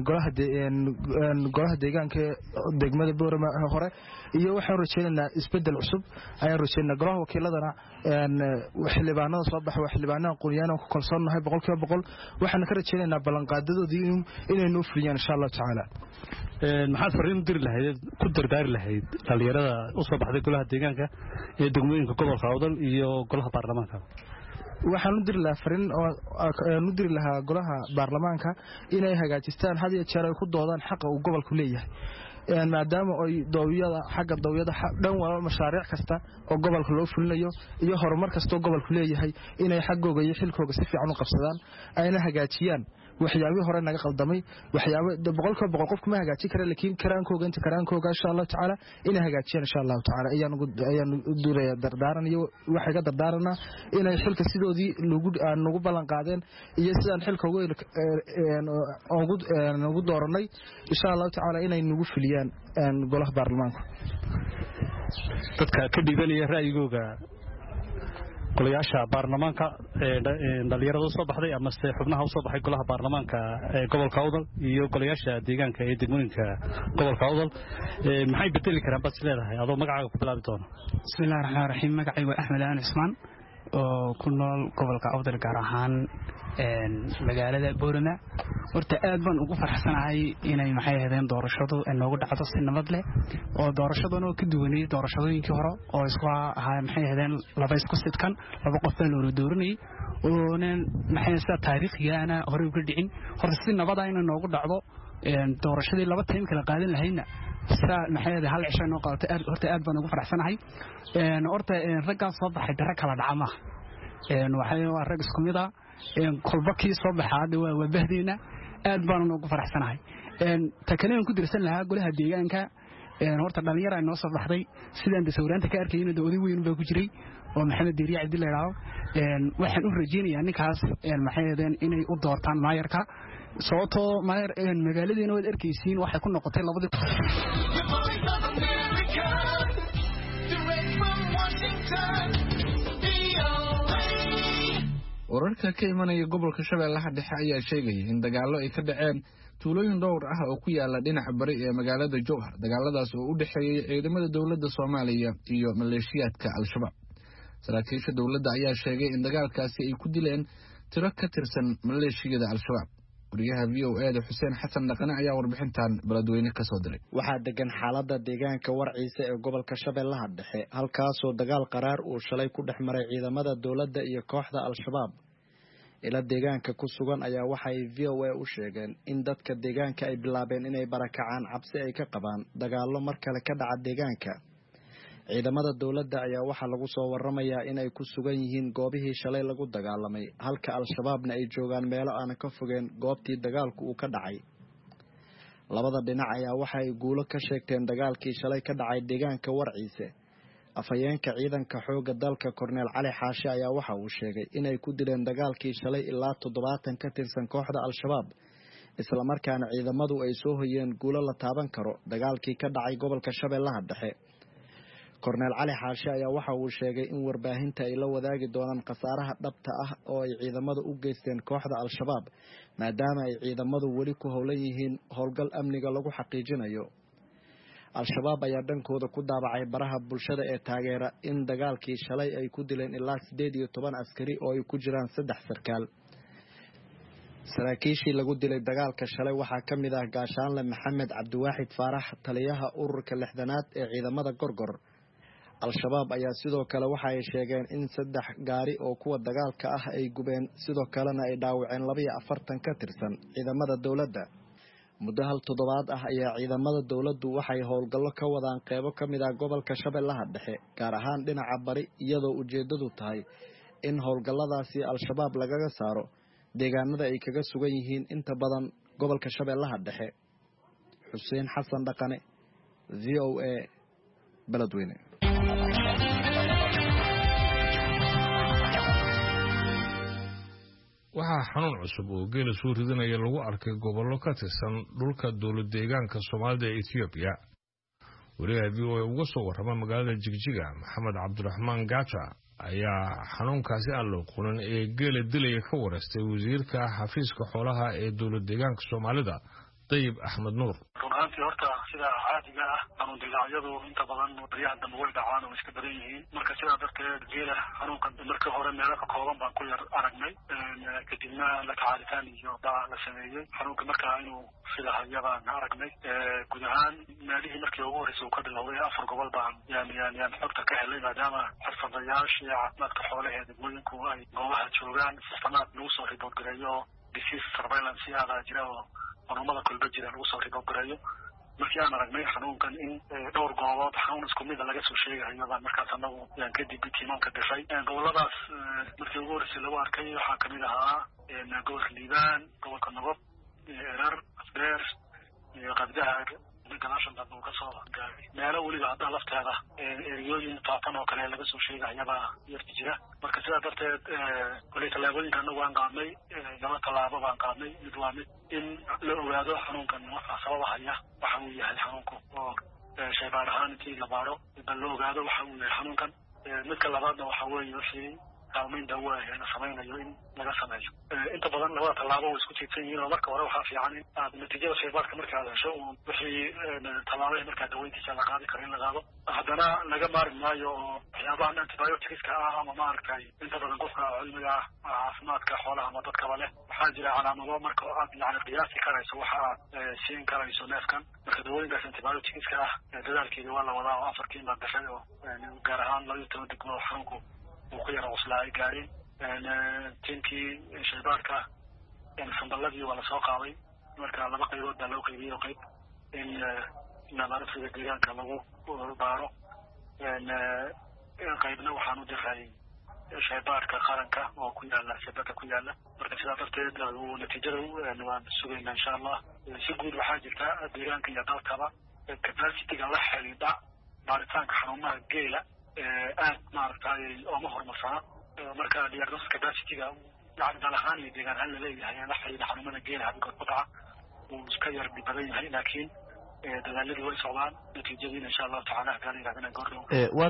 golaha deegaanka degmada Boorama hore iyo waxaan rajeynaynaa isbedel cusub ayaan rajeynaynaa golaha wakiiladana xildhibaanada soo baxay waa xildhibaanada aqoon-yahan ku kalsoonahay 100% waxaan ka rajeynaynaa ballanqaadadoodii inay noo fuliyaan insha Allah taala maxaad fariin dir lahayd ku dardaari lahayd dhalinyarada u soo baxday golaha deegaanka ee degmooyinka gobolka Awdal iyo golaha baarlamaanka waxaan u diri lahaa fariin oo aan u diri lahaa golaha baarlamaanka inay hagaajistaan had iyo jeer ay ku doodaan xaqa uu gobolku leeyahay maadaama ay dawiyada xagga dawiyada dhan wada mashaariic kasta oo gobolka loo fulinayo iyo horumar kasta oo gobolku leeyahay inay xaqooga iyo xilkooga si fiican u qabsadaan ayna hagaajiyaan waxyaabo hore naga qaldamay waxyaabo 100% qofku ma hagaajin kara laakiin karaankooga insha Allah taala inay hagaajiyaan insha Allah taala ayaan u dureeyaa dardaaran iyo waxa ka dardaarana inay xilka sidoodii lagu ballan qaadeen iyo sidaan xilka ugu dooranay insha Allah taala inay nagu fuliyaan golaha baarlamaanka dadka ka dhibanaya raayigooga golayaasha baarlamaanka dhalinyarada soo baxday ama xubnaha u soo baxay golaha baarlamaanka ee gobolka Awdal iyo golayaasha deegaanka ee degmooyinka gobolka Awdal maxay bedeli karaan bas leedahay adoo magacaaga ku bilaabi doona bismillaahir rahmaanir rahiim magacaygu Axmed Aan Ismaan oo ku nool gobolka Awdal gaar ahaan magaalada Boorama horta aad baan ugu faraxsanahay inay maxay ahaydeen doorashadu noogu dhacdo si nabad leh oo doorashadan oo ka duwanay doorashooyinkii hore oo isku ahaa maxay ahaydeen laba isku sidkan laba qof baa loo dooranayay oonan maxay taariikhiyaana hore uga dhicin horta si nabada inay noogu dhacdo doorashadii laba time kala qaadan lahayna maxay hal cisho noo qaadatay horta aad baan ugu faraxsanahay horta raggaas soo baxay dara kala dhacma waxay rag isku mid ah kolba kii soo baxaad waa bahdeena aad baan ugu faraxsanahay ta kale aan ku dirsan lahaa golaha deegaanka horta dhalinyaro ay noo soo baxday sidaan sawiraanta ka arkayna oday weyn baa ku jiray oo maxamed diiriye cabdi leeyahay waxaan u rajeynayaa ninkaas maxay ahaydeen inay u doortaan maayarka sababtoo maayar magaaladeena wad arkaysiin waxay ku noqotay labadii wararka ka imanaya gobolka Shabeellaha Dhexe ayaa sheegay in dagaallo ay ka dhaceen tuulooyin dhowr ah oo ku yaala dhinaca bari ee magaalada Jowhar dagaaladaas oo u dhaxeeyay ciidamada dawladda Soomaaliya iyo maleeshiyaadka Al-Shabaab saraakiisha dawladda ayaa sheegay in dagaalkaasi ay ku dileen tiro ka tirsan maleeshiyada Al-Shabaab wariyaha VOA Xuseen Xasan Dhaqane ayaa warbixintan baladweyne ka soo diray waxaa degan xaaladda deegaanka Warciisa ee gobolka Shabeellaha Dhexe halkaas oo dagaal qaraar uu shalay ku dhexmaray ciidamada dawladda iyo kooxda Al-Shabaab ila deegaanka ku sugan ayaa waxay VOA u sheegeen in dadka deegaanka ay bilaabeen inay barakacaan cabsi ay ka qabaan dagaallo mar kale ka dhaca deegaanka ciidamada dawladda ayaa waxa lagu soo waramayaa inay ku sugan yihiin goobihii shalay lagu dagaalamay halka Al-Shabaabna ay joogaan meelo aan ka fogeen goobtii dagaalku uu ka dhacay labada dhinac ayaa waxay guulo ka sheegteen dagaalkii shalay ka dhacay deegaanka Warciisa afayeenka ciidanka xooga dalka Korneel Cali Xaashi ayaa waxa uu sheegay inay ku dileen dagaalkii shalay ilaa 70 ka tirsan kooxda Al-Shabaab isla markaana ciidamadu ay soo hoyeen guulo la taaban karo dagaalkii ka dhacay gobolka Shabeellaha Dhexe Korneel Cali Xaashi ayaa waxa uu sheegay in warbaahinta ay la wadaagi doonaan khasaaraha dhabta ah oo ay ciidamadu u geysteen kooxda Al-Shabaab maadaama ay ciidamadu wali ku howlan yihiin howlgal amniga lagu xaqiijinayo Al-Shabaab ayaa dhankooda ku daabacay baraha bulshada ee taageera in dagaalkii shalay ay ku dileen ilaa 18 askari oo ay ku jiraan 3 sarkaal saraakiishii lagu dilay dagaalka shalay waxaa ka mid ah gaashaanle Maxamed Cabdiwaaxid Faarax taliyaha ururka 6aad ee ciidamada Gorgor Al-Shabaab ayaa sidoo kale waxa ay sheegeen in 3 gaari oo kuwa dagaalka ah ay gubeen sidoo kalena ay dhaawaceen 42 ka tirsan ciidamada dawladda muddo hal toddobaad ah ayaa ciidamada dawladdu waxay howlgallo ka wadaan qeybo ka mid ah gobolka Shabeellaha Dhexe gaar ahaan dhinaca bari iyadoo ujeedadu tahay in howlgalladaasi Al-Shabaab lagaga saaro deegaanada ay kaga sugan yihiin inta badan gobolka Shabeellaha Dhexe Xuseen Xasan Dhaqane VOA Baladweyne waxaa xanuun cusub oo geela soo ridinaya lagu arkay gobollo ka tirsan dhulka dowlad deegaanka Soomaalida ee Ethiopia wariyaha VOA uga soo warrama magaalada Jigjiga Maxamed Cabdiraxmaan Gaaja ayaa xanuunkaasi aan loo qorin ee geela dilaya ka wareystay wasiirka xafiiska xoolaha ee dowlad deegaanka Soomaalida Dayib Axmed Nuur runtii horta sida caadiga ah xanuun dilaacyadu inta badan wariyaha dambe way dhacaan oo iska badan yihiin marka sidaa darteed geela xanuunkan markii hore meelo ka kooban baan ku yar aragnay kadibna la tacaalitaan iyo baa la sameeyey xanuunka markaa inuu sida hayabaan aragnay guud ahaan meelihii markii ugu horreysay uu ka bilowday 4 gobol baan yaan xogta ka helay maadaama xirfadayaasha caafimaadka xoolaha ee degmooyinku ay goobaha joogaan sistamaad lagu soo ribood gareeyo disease surveillance iyada jira oo xanuunada kolba jira lagu soo ribood gareeyo markii aan aragnay xanuunkan in dhowr goobood xanuun isku mid laga soo sheegayo baan markaas anagu yaan kadib tiimaanka gashay goboladaas markii ugu horreysay lagu arkay waxaa kamid ahaa gobolka Liibaan gobolka Nabad Erar Afdeer iyo Qabdaha gadaashan dad uu ka soo gaaray meelo waliba hadda lafteeda eriyooyin taatan oo kale laga soo sheegayaba yarti jira marka sidaa darteed kulay tallaabooyinka anagu aan qaadnay laba tallaabo baan qaadnay mid waa mid in la ogaado xanuunkan waxa sababaya waxa uu yahay xanuunku oo shaybaar ahaan intii la baaro in la ogaado waxa uu yahay xanuunkan midka labaadna waxa weeye wixii kaalmayn dawo ah la samaynayo in laga sameeyo inta badan labada tallaabo way isku tiirsan yihiin oo marka hore waxaa fiican in aad natiijada shaybaarka markaad hesho oo wixii tallaabada markaa daweyntiisa la qaadi karo in la qaado haddana laga maarmi maayo oo waxyaabahan antibioticska ah ama maaragtay inta badan qofka cilmiga caafimaadka xoolaha ama dadkaba leh waxaa jira calaamado marka aad yani qiyaasi karayso waxa aad siin karayso neefkan marka dawooyinkaas antibioticska ah dadaalkeeda waa la wadaa oo 4 kiin baa gashay oo gaar ahaan 12 degmo xanuunku uu ku yara cuslaa ay gaareen tiimkii shaybaarka samballadii waa lasoo qaaday marka laba qaybood baa loo qaybiyey oo qayb in labaarafsiga deegaanka lagu baaro qaybna waxaan u diray shaybaarka qaranka oo ku yaala shaybaarka ku yaala marka sidaa darteed natiijada waan sugaynaa insha allah si guud waxaa jirta deegaanka iyo dalkaba capacity-ga la xidhiidha baaritaanka xanuunaha geela aad maaragtay ooma horumarsana marka diagnosis capacity-ga yani dal ahaan iyo deegaan ahaan laleeyahay la xidhiidha xanuunada geela habikood ku dhaca wuu iska yar badan yahay laakiin dadaaladii way socdaan natiijadiina insha allahu tacaala haddaan yidhahdana goordhow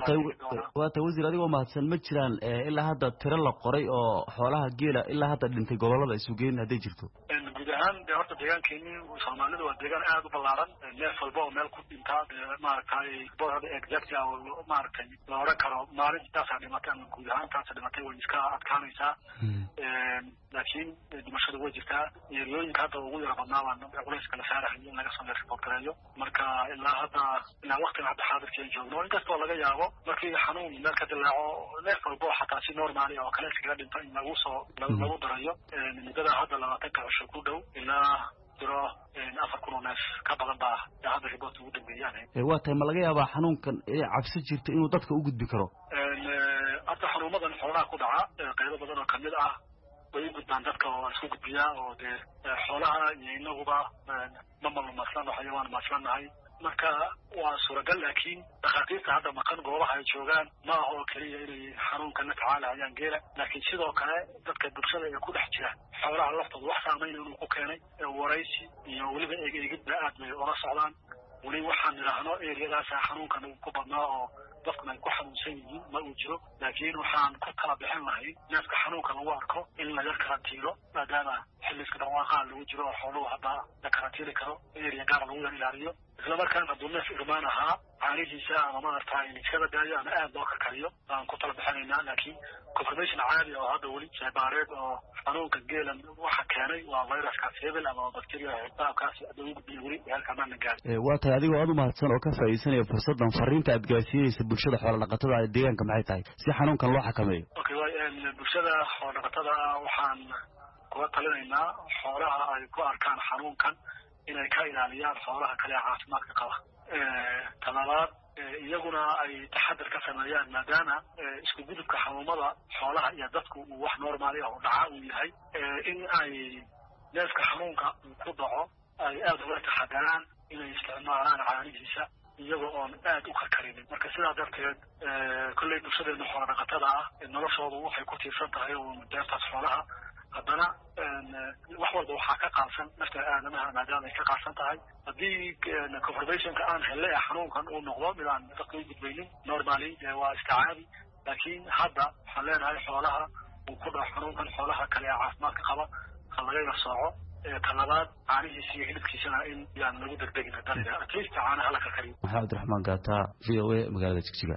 waa tahay wasiir adigoo mahadsan ma jiraan ilaa hadda tiro la qoray oo xoolaha geela ilaa hadda dhintay gobolada ay sugeyn hadday jirto guud ahaan dee horta deegaankeeni soomaalidu waa deegaan aad u ballaaran neef walba oo meel ku dhintaa dee maaragtay borada exact maaragtay la odhan karo maalintaasaa dhimatay ama guud ahaan taasa dhimatay way iska adkaanaysaa laakiin dhimashada way jirtaa yeeriyooyinka hadda ugu yara badnaa baan culayska la saarahay in laga soo report gareeyo marka ilaa waqtiga hadda xaadirka aan joogno inkastoo laga yaabo markii xanuun meel ka dilaaco neef walbo xataa si normaali oo kale iskaga dhinto in lagu darayo muddada hadda 20 cisho ku dhow ilaa jiro 4,000 oo neef ka badan baa hadda report ugu dambeeyaan waa tahay ma laga yaabaa xanuunkan cabsi jirta inuu dadka u gudbi karo hadda xanuumadan xoolaha ku dhaca qaybo badan oo kamid ah way u gudbaan dadka oo isku gudbiyaa oo dee xoolaha iyo inaguba ma malumaaslan xayawaan maaslanahay marka waa suuragal laakiin dhakhaatiirta hadda maqan goobaha ay joogaan ma aha oo keliya inay xanuunkan la tacaalayaan geela laakiin sidoo kale dadka bulshada ee ku dhex jira xoolaha laftooda wax saameyn inuu ku keenay waraysi iyo weliba eegidba aad bay ola socdaan weli waxaan idhaahno eriyadaasa xanuunkan uu ku badnaa oo dadkuna ay ku xanuunsan yihiin ma uu jiro laakiin waxaan ku tala bixin lahay neefka xanuunka lagu arko in laga karantiilo maadaama xilliska dhawaaqaa lagu jiro oo xooluhu hadda la karantiili karo eriya gaara lagu yar ilaaliyo isla markaana hadduu neef irmaan ahaa caanihiisa ama maaragtay iskaba daayo ama aad loo karkariyo aan ku tala bixinaynaa laakiin confirmation caadi oo hadda weli shaybareed oo xanuunka geelan waxa keenay waa viruskaas hebel ama bacteria xitaabkaas hadda ugu gudbiyo weli heerkamaan la gaarin waa tahay adigoo aad u mahadsan oo ka faa'iidaysanaya fursaddan fariinta aad gaarsiinaysa bulshada xoola dhaqatada ee deegaanka maxay tahay si xanuunkan loo xakameeyo okay bulshada xoola dhaqatada waxaan kuga talinaynaa xoolaha ay ku arkaan xanuunkan inay ka ilaaliyaan xoolaha kale ee caafimaadka qaba talabaad iyaguna ay taxadar ka sameeyaan maadaama isku gudubka xanuunada xoolaha iyo dadku uu wax normaali ah oo dhaca uu yahay in ay neefka xanuunka uu ku dhaco ay aad uga taxadaraan inay isticmaalaan caanihiisa iyagoo oon aad u karkarinin marka sidaa darteed kolley bulshadeena xoola dhaqatada ah noloshoodu waxay ku tiirsan tahay oo deertaas xoolaha haddana wax walba waxaa ka qaadsan nafta aadamaha maadaama ay ka qaadsan tahay haddii confirmationka aan hele xanuunkan uu noqdo mid aan dadka u gudbaynin normally waa iska caadi laakiin hadda waxaan leenahay xoolaha uu ku dhaco xanuunkan xoolaha kale ee caafimaadka qaba ha laga yar sooco talabaad caanihiisa iyo hilibkiisana in yaan lagu degdegin haddana at least caanaha la karkariyo maxaa cabdiraxmaan gaata v o a magaalada jigjiga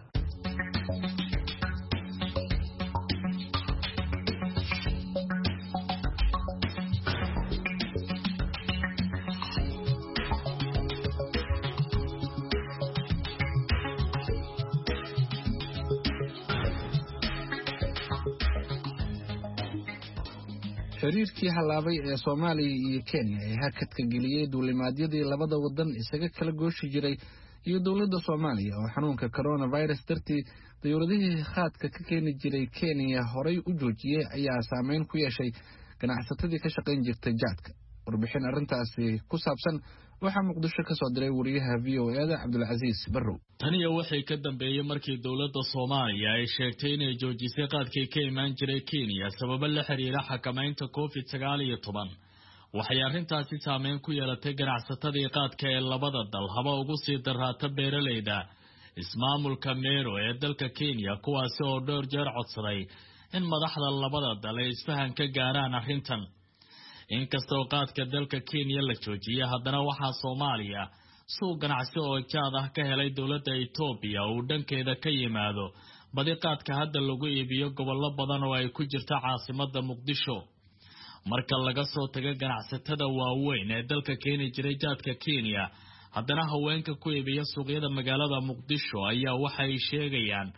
xiriirkii halaabay ee Soomaaliya iyo Kenya ee hakadka geliyay duulimaadyadii labada wadan isaga kala gooshi jiray iyo dawladda Soomaaliya oo xanuunka coronavirus dartii dawladihii khaadka ka keeni jiray Kenya horay u joojiyay ayaa saameyn ku yeeshay ganacsatadii ka shaqayn jirtay jaadka warbixin arrintaasi ku saabsan waxaa muqdisho ka soo diray wariyaha VOA-da Cabdulcasiis Barrow taniya waxay ka dambeeyay markii dawladda Soomaaliya ay sheegtay inay joojisay qaadkii ka imaan jiray Kenya sabab la xiriira xakamaynta COVID-19 waxay arrintaasi saameyn ku yeelatay ganacsatadii qaadka ee labada dal haba ugu sii daraata beeralayda ismaamulka Meru ee dalka Kenya kuwaasi oo dhowr jeer codsaday in madaxda labada dal ay isfahan ka gaaraan arrintan inkastoo qaadka dalka Kenya la joojiyay haddana waxaa Soomaaliya suuq ganacsi oo jaad ah ka helay dawladda Itoobiya oo dhankeeda ka yimaado badi qaadka hadda lagu iibiyo gobollo badan oo ay ku jirto caasimadda Muqdisho marka laga soo tago ganacsatada waaweyn ee dalka keeni jiray jaadka Kenya haddana haweenka ku iibiya suuqyada magaalada Muqdisho ayaa waxay sheegayaan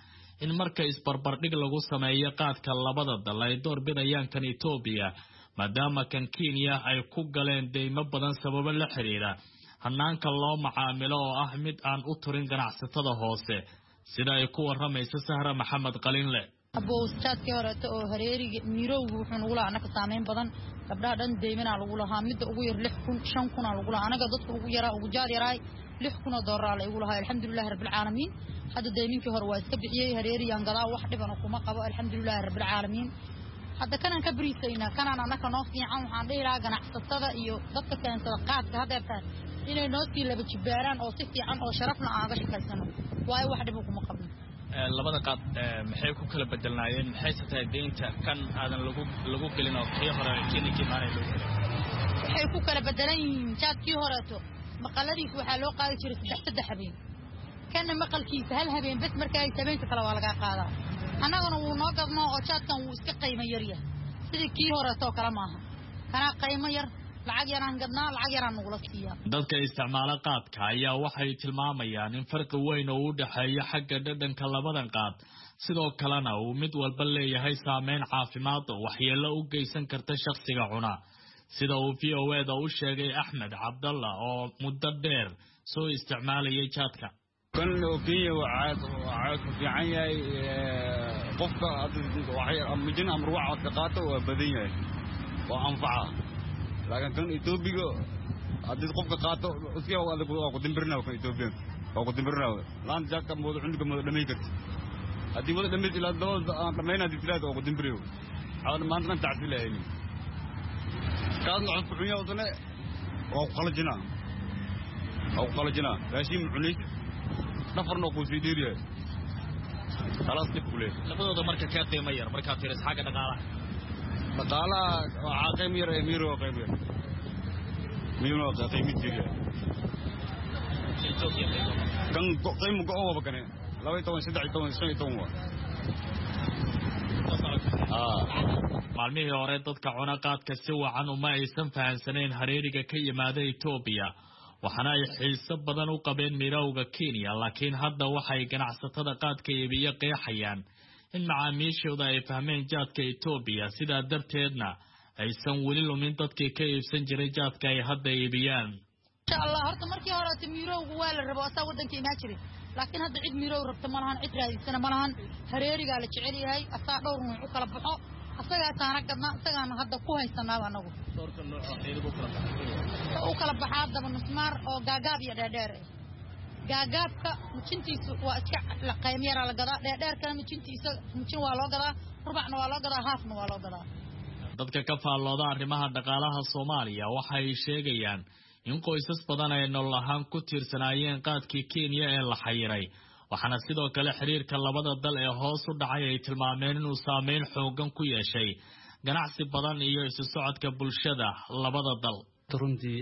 in marka isbarbardhig lagu sameeyo qaadka labada dal ay door bidayaan kan Itoobiya maadaama kan Kenya ay ku galeen deymo badan sababo la xiriira hanaanka loo macaamilo oo ah mid aan u turin ganacsatada hoose sida ay ku waramayso Sahra Maxamed Qalinle aboostaadkii hore oo hareeriga miirowgu wuxuu nagu lahaa anaka saameyn badan gabdhaha dhan deymana lagu lahaa midda ugu yar 6,000 5,000 lagu lahaa anaga dadka ugu yaraa ugu jaar yaray 6,000 doolar lagu lahaa alxamdulillaah rabbil caalamiin hadda deyminkii hore waa iska bixiyay hareeriyan gadaa wax dhibana kuma qabo alxamdulillaah rabbil caalamiin hadda kanaan ka bariisayna kanaan anaka noo fiican waxaan dhihiraa ganacsatada iyo dadka keensada qaadka hadeertaan inay noo sii laba jibaaraan oo si fiican oo sharafna aaga shaqaysano waayo wax dhib kuma qabno labada qaad maxay ku kala bedelnaayeen maxay tahay deynta kan aadan lagu gelin oo tii hore keenikii maanay loo gelin waxay ku kala bedelan yihiin jaadkii horeeto maqaladiisa waxaa loo qaadi jiray 3 habeen kana maqalkiisa hal habeen bas marka ay sameynta kala waa laga qaadaa annaguna wuu noo gadno oo jaadkan wuu iska qiimo yar yahay sidii kii horeeto kala maaha kana qiimo yar lacag yaraan gadnaa lacag yaraan nugula siiyaa dadka isticmaala qaadka ayaa waxay tilmaamayaan in farqi weyn oo u dhaxeeya xagga dhadhanka labadan qaad sidoo kalena uu mid walba leeyahay saameyn caafimaad oo waxyeello u geysan karta shakhsiga cuna sida uu VOA-da u sheegay Axmed Cabdalla oo muddo dheer soo isticmaalayay jaadka kan Kenya waa fiican yahay qofka waxay amjin amruuca ka qaato waa badan yahay waa anfaca laakiin kan Itoobiga hadii qofka qaato si waa ku dimbirnaa kan Itoobiga waa ku dimbirnaa laan jaadka moodo cundiga moodo dhamay karti hadii wada dhamay ilaa dawlada aan dhamayna ditraad oo ku dimbiriyo hada maanta kan tacsiilayni kaad la xukumiyo wadane oo qalajina raashin cunay nafarno ku sii diiriyay خلاص دبله labadooda marka ka qiimo yar marka fiiris xaga dhaqaalaha waa qiimo yar miiro qiimo yar miiro qiimo yar kan qiimo go'o bakane 12 maalmihii hore dadka cuna qaadka si wacan uma aysan fahansaneen hareeriga ka yimaada Itoobiya waxaana ay xiiso badan u qabeen mirowga Kenya laakiin hadda waxay ganacsatada qaadka iibiyo qeexayaan in macaamiishooda ay fahmeen jaadka Itoobiya sida darteedna aysan weli lumin dadkii ka iibsan jiray jaadka ay hadda iibiyaan insha Allah horta markii hore mirowgu waa la rabo asaa wadanka ina jiray laakiin hadda cid mirow rabta ma lahan cid raadisana ma lahan hareeriga la jecel yahay asaa dhowr nooc u kala baxo asaga taana gadna asaga hadda ku haysanaa anagu doorka nooc xiriir u kala baxaa daba nusmar oo gaagaab iyo dheer gaagaabka mijintiisu waa iska la qiimo yar la gadaa dheer kana mijintiisa mijin waa loo gadaa rubacna waa loo gadaa haafna waa loo gadaa dadka ka faallooda arrimaha dhaqaalaha Soomaaliya waxay sheegayaan in qoysas badan ay nolol ahaan ku tiirsanaayeen qaadkii Kenya ee la xayiray waxaana sidoo kale xiriirka labada dal ee hoos u dhacay ay tilmaameen inuu saameyn xoogan ku yeeshay ganacsi badan iyo isu socodka bulshada labada dal runtii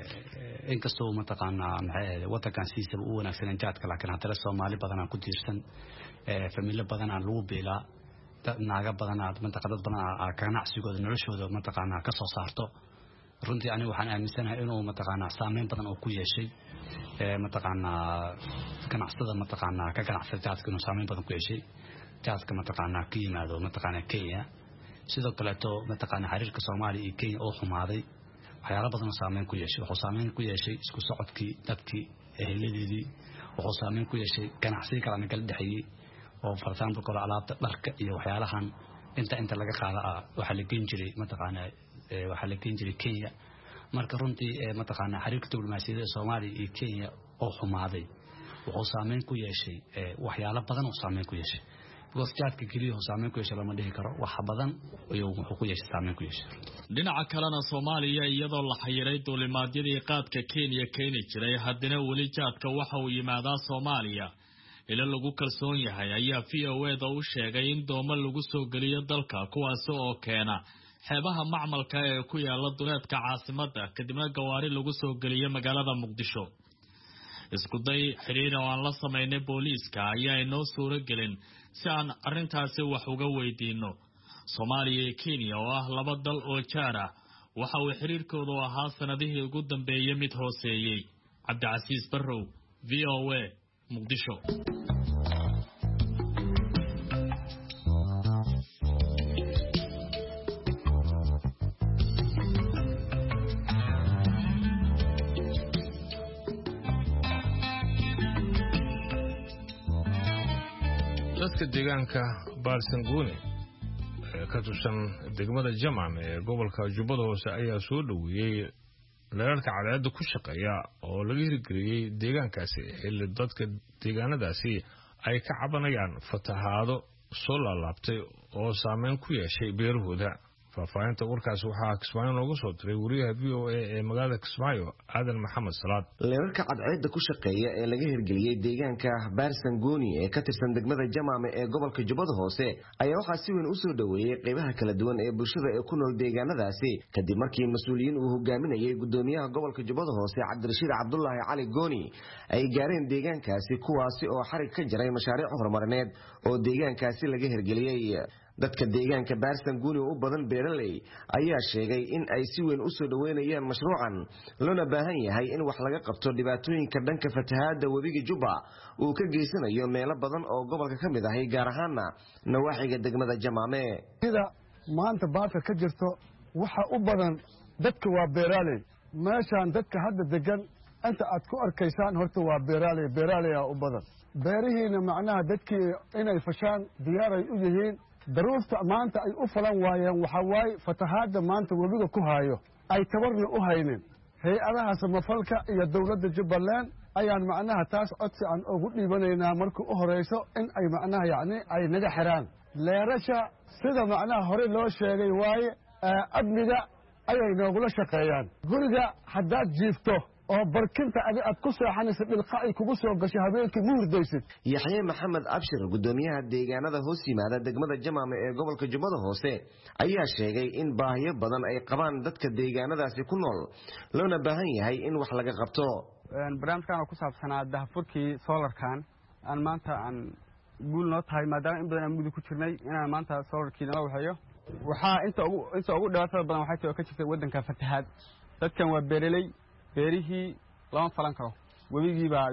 inkastoo mataqaanaa wadankan siisaba u wanaagsan jaadka laakiin haddana Soomaali badan aan ku tiirsan familyo badan aan lagu beelaa naaga badan dad badan ganacsigooda noloshooda mataqaanaa ka soo saarto runtii aniga waxaan aaminsanahay inuu mataqaanaa saameyn badan oo ku yeeshay mataqaanaa ganacsatada mataqaanaa ka ganacsada jaadka inuu saameyn badan ku yeeshay jaadka mataqaanaa ka yimaado mataqaanaa Kenya sidoo kale mataqaanaa xiriirka Soomaaliya iyo Kenya oo xumaaday waxyaalo badan oo saameyn ku yeeshay wuxuu saameyn ku yeeshay isku socodkii dadkii eheladiidii wuxuu saameyn ku yeeshay ganacsiga kala dhaxeeyay oo for example kala alaabta dharka iyo waxyaalahan inta laga qaada waxa la geyn jiray mataqaanaa waxa la geyn jiray Kenya marka runtii mataqaanaa xiriirka diblomaasiyadda Soomaaliya iyo Kenya oo xumaaday wuxuu saameyn ku yeeshay waxyaalo badan oo saameyn ku yeeshay because jaadka kaliya oo saameyn ku yeeshay lama dhihi karo wax badan oo wuxuu ku yeeshay saameyn ku yeeshay dhinaca kalena Soomaaliya iyadoo la xayiray duulimaadyadii qaadka Kenya keeni jiray haddana weli jaadka waxa uu yimaadaa Soomaaliya ila lagu kalsoon yahay ayaa VOA-da u sheegay in doomo lagu soo geliyo dalka kuwaas oo keena xeebaha macmalka ee ku yaala duleedka caasimadda kadibna gawaari lagu soo geliyo magaalada Muqdisho isku day xiriir oo aan la sameynay booliiska ayaa inoo suuro gelin si aan arrintaasi wax uga weydiino Soomaaliya iyo Kenya oo ah laba dal oo jaar ah waxa uu xiriirkoodu ahaa sanadihii ugu dambeeyay mid hooseeyay Cabdicasiis Barrow VOA Muqdisho dadka deegaanka Baarsanguuni ka tirsan degmada Jamam ee gobolka Jubbada Hoose ayaa soo dhaweeyay leerarka cadceedda ku shaqeeya oo laga hirgeliyay deegaankaasi xilli dadka deegaanadaasi ay ka cabanayaan fatahaado soo laabtay oo saameyn ku yeeshay beerahooda. faafahinta warkaas waxaa Kismaayo noogu soo diray wariyaha VOA ee magaalada Kismaayo Aadan Maxamed Salaad. leerarka cadceedda ku shaqeeya ee laga hirgeliyay deegaanka Baarsanguuni ee ka tirsan degmada Jamam ee gobolka Jubbada Hoose ayaa waxaa si weyn u soo dhaweeyay qaybaha kala duwan ee bulshada ee ku nool deegaanadaasi kadib markii mas'uuliyiin uu hogaaminayay gudoomiyaha gobolka Jubbada Hoose Cabdirashiid Cabdullaahi Cali Gooni ay gaareen deegaankaasi kuwaasi oo xarig ka jaray mashaariic horumarineed oo deegaankaasi laga hirgeliyay. dadka deegaanka Baarsanguuni oo u badan beeraley ayaa sheegay in ay si weyn u soo dhaweynayaan mashruucan loona baahan yahay in wax laga qabto dhibaatooyinka dhanka fatahaada webiga Jubba uu ka geysanayo meelo badan oo gobolka ka mid ah gaar ahaan nawaaxiga degmada Jamame. sida maanta baadka ka jirto waxa u badan dadka waa beeraley meeshan dadka hadda degan inta aad ku arkaysaan horta waa beeraley u badan beerihiina macnaha dadkii inay fashaan diyaaray u yihiin daruurta maanta ay u falan waayeen waxa waaye fatahaada maanta webiga ku haayo ay tabarna u haynin hay-adaha samafalka iyo dowladda Jubbaland ayaan macnaha taas codsi aan ugu dhiibanaynaa markii u horeyso in ay macnaha ay naga xiraan leerasha sida macnaha hore loo sheegay waaye amniga ayay noogula shaqeeyaan guriga haddaad jiifto oo barkinta aad ku seexanaysa dhilqa ay kugu soo gashay habeenkii ma hurdaysid. Yaxye Maxamed Abshir gudoomiyaha deegaanada hoos yimaada degmada Jamam ee gobolka Jubbada Hoose ayaa sheegay in baahiyo badan ay qabaan dadka deegaanadaasi ku nool loona baahan yahay in wax laga qabto. barnaamijkan oo ku saabsanaa dahfurkii solarkan aan maanta aan guul noo tahay maadaama in badan aan muddo ku jirnay inaan maanta solarkii nala waxeeyo waxaa inta ugu dhibaatada badan waxay tahay oo ka jirtay waddanka fatahaad dadkan waa beeraley beerihii lama falan karo webigii baa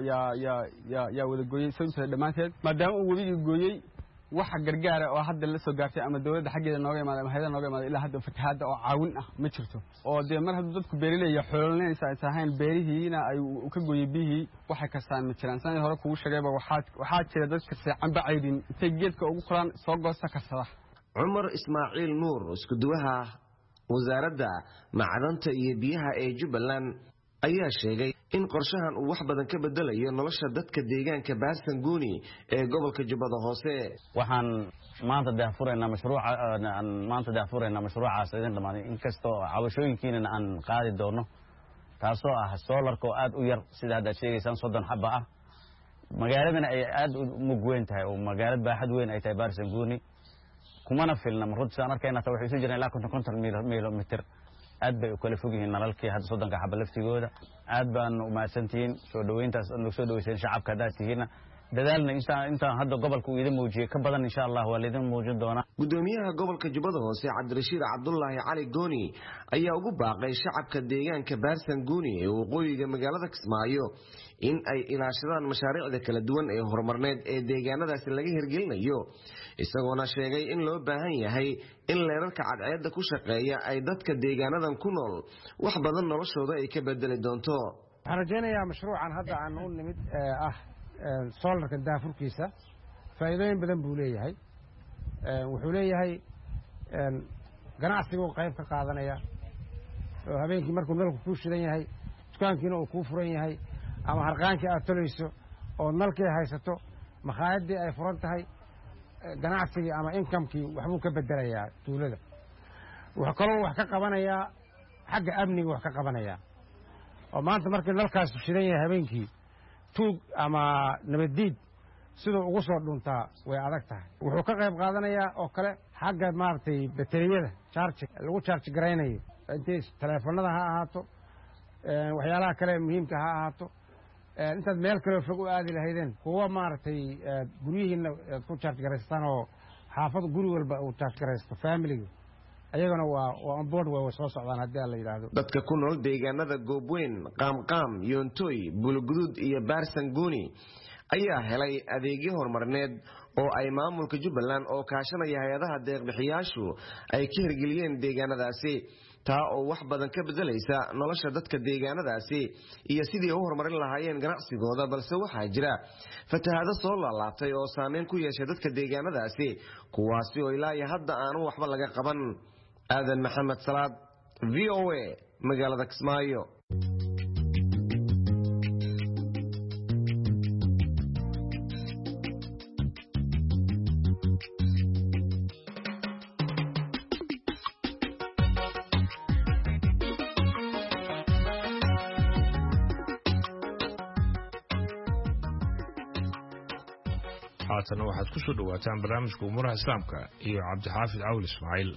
yaa wada gooyey sababta dhamaanteed maadaama uu webigii gooyey waxa gargaara oo hadda la soo gaartay ama dawladda xaggeeda nooga imaada ama hay'adaha nooga imaada ilaa hadda fatahaada oo caawin ah ma jirto oo dee mar hadduu dadku beeraley xoolaynaysa ay tahayn beerihiina ay ka gooyey biyihii waxay kastaan ma jiraan sanadii hore kugu sheegayba waxaa jira dadka seecan bacaydin intay geedka ugu koraan soo goosta karsada. Cumar Ismaaciil Nuur isku duwaha wasaaradda macdanta iyo biyaha ee Jubbaland ayaa sheegay in qorshahan uu wax badan ka bedelayo nolosha dadka deegaanka Baarsanguuni ee gobolka Jubbada Hoose. waxaan maanta daahfuraynaa mashruucaas idin dhamaaday inkastoo cabashooyinkiina aan qaadi doono taasoo ah solarka oo aad u yar sida hadda sheegaysaan 30 xabba ah magaaladana ay aad u mugweyn tahay oo magaalad baaxad weyn ay tahay Baarsanguuni kumana filna marudsan arkayna taa waxay soo jireen ilaa 50 mitir aad bay u kala fog yihiin nalalkii hadda 30 xabba laftigooda aad baan u mahadsantihiin soo dhaweyntaas oo soo dhaweyseen shacabka daatihiina dadaalna inta hadda gobolka uu idin muujiyay ka badan insha Allah waa idin muujin doona. Gudoomiyaha gobolka Jubbada Hoose Cabdirashiid Cabdullaahi Cali Gooni ayaa ugu baaqay shacabka deegaanka Baarsanguuni ee waqooyiga magaalada Kismaayo in ay ilaashadaan mashaariicda kala duwan ee horumarneed ee deegaanadaasi laga hirgelinayo isagoona sheegay in loo baahan yahay in leerarka cadceedda ku shaqeeya ay dadka deegaanadan ku nool wax badan noloshooda ay ka bedeli doonto. waxaan rajaynayaa mashruucan hadda aan u nimid solarka daafurkiisa faa'iidooyin badan buu leeyahay wuxuu leeyahay ganacsiga qayb ka qaadanaya oo habeenkii markuu nalku ku shidan yahay dukaankiina uu ku furan yahay ama harqaankii aad tolayso oo nalkii haysato makhaayadii ay furan tahay ganacsigii ama inkamkii waxbuu ka bedelayaa tuulada wuxuu kaloo wax ka qabanayaa xagga amniga wax ka qabanayaa oo maanta markii nalkaas shidan yahay habeenkii tuug ama nabadiid sidoo ugu soo dhuntaa way adag tahay wuxuu ka qayb qaadanayaa oo kale xagga maartay bateriyada charge lagu charge gareynayo intay telefoonada ha ahaato waxyaalaha kale muhiimka ha ahaato intaad meel kale fog u aadi lahaydeen kuwa maartay guryihiina ku charge gareystaan oo xaafad guri walba uu charge gareysto family ayagana waa on board way soo socdaan haddii la yiraahdo. dadka ku nool deegaanada Goobweyn Qaamqaam Yoontoy Bulugudud iyo Baarsanguuni ayaa helay adeegyo horumarineed oo ay maamulka Jubbaland oo kaashanaya hay'adaha deeq-bixiyaashu ay ka hirgeliyeen deegaanadaasi taa oo wax badan ka bedelaysa nolosha dadka deegaanadaasi iyo sidii u horumarin lahaayeen ganacsigooda balse waxaa jira fatahaado soo laalaabtay oo saameyn ku yeeshay dadka deegaanadaasi kuwaasi oo ilaa iyo hadda aanu waxba laga qaban. aadan maxamed salaad, VOA, magaalada Kismaayo. haatana waxaad ku soo dhawaataan barnaamijka umuuraha islaamka iyo cabdixaafid cawl ismaaciil.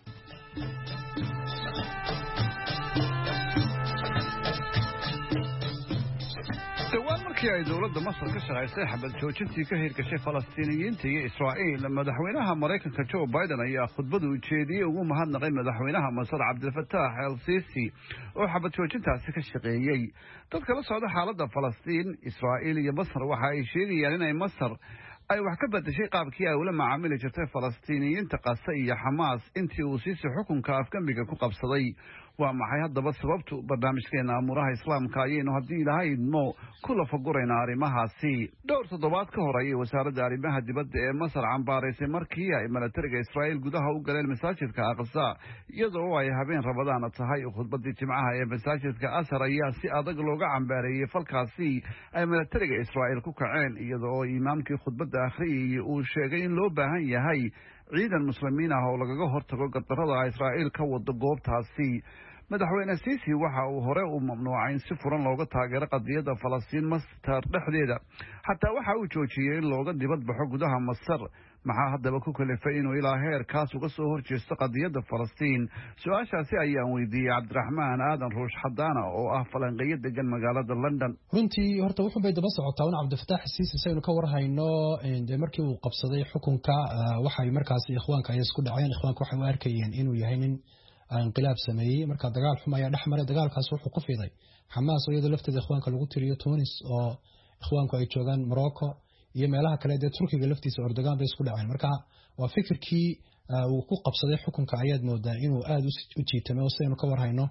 dhowaan markii ay dowladda masar ka shaqaysay xabad joojintii ka hirgashay falastiiniyiinta iyo israa'iil, madaxweynaha maraykanka joe biden ayaa khudbadu ujeediyey ugu mahadnaqay madaxweynaha masar cabdilfataax el siisi oo xabad joojintaasi ka shaqeeyey. dadka la socda xaaladda falastiin, israa'iil iyo masar waxa ay sheegayaan inay masar ay wax ka bedeshay qaabkii ay ula macaamili jirtay falastiiniyiinta qasa iyo xamaas intii uu siisi xukunka afgambiga ku qabsaday. waa maxay haddaba sababtu? barnaamijkeena amuuraha islaamka ayaynu haddii ilaahay idmo ku lafaguraynaa arrimahaasi. dhowr toddobaad ka hor ayay wasaaradda arrimaha dibadda ee masar cambaaraysay markii ay milatariga israa'iil gudaha u galeen masaajidka aqsa iyadoo ay habeen rabadaana tahay. khudbadii jimcaha ee masaajidka asar ayaa si adag looga cambaareeyey falkaasi ay milatariga israa'iil ku kaceen, iyadoo imaamkii khudbadda akhriyayay uu sheegay in loo baahan yahay ciidan muslimiin ah oo lagaga hortago gardarrada israa'iil ka wado goobtaasi. madaxweyne siisi waxa uu hore u mamnuucay in si furan looga taageero qadiyadda falastiin masar dhexdeeda, xataa waxa uu joojiyey in looga dibad baxo gudaha masar. maxaa haddaba ku kalifay inuu ilaa heerkaas uga soo horjeesto qadiyadda falastiin? su-aashaasi ayaan weydiiyey cabdiraxmaan aadan ruush xadaana oo ah falanqeeyo degan magaalada london. runtii horta wuxun bay daba socotaa un cabdifataax siisi saynu ka warhayno markii uu qabsaday xukunka waxay markaasi ikhwaanka ay isku dhaceen. ikhwaanka waxay u arkayeen inuu yahay nin inqilaab sameeyey, marka dagaal xum ayaa dhex maray. dagaalkaas wuxuu ku fiday xamaas oo iyadoo lafteeda ikhwaanka lagu tiriyo, tunis oo ikhwaanku ay joogaan, morocco iyo meelaha kale dee turkiga laftiisa Erdogan bay isku dhaceen. marka waa fikirkii uu ku qabsaday xukunka ayaad moodaa inuu aad u jiitamo. sidaynu ka warhayno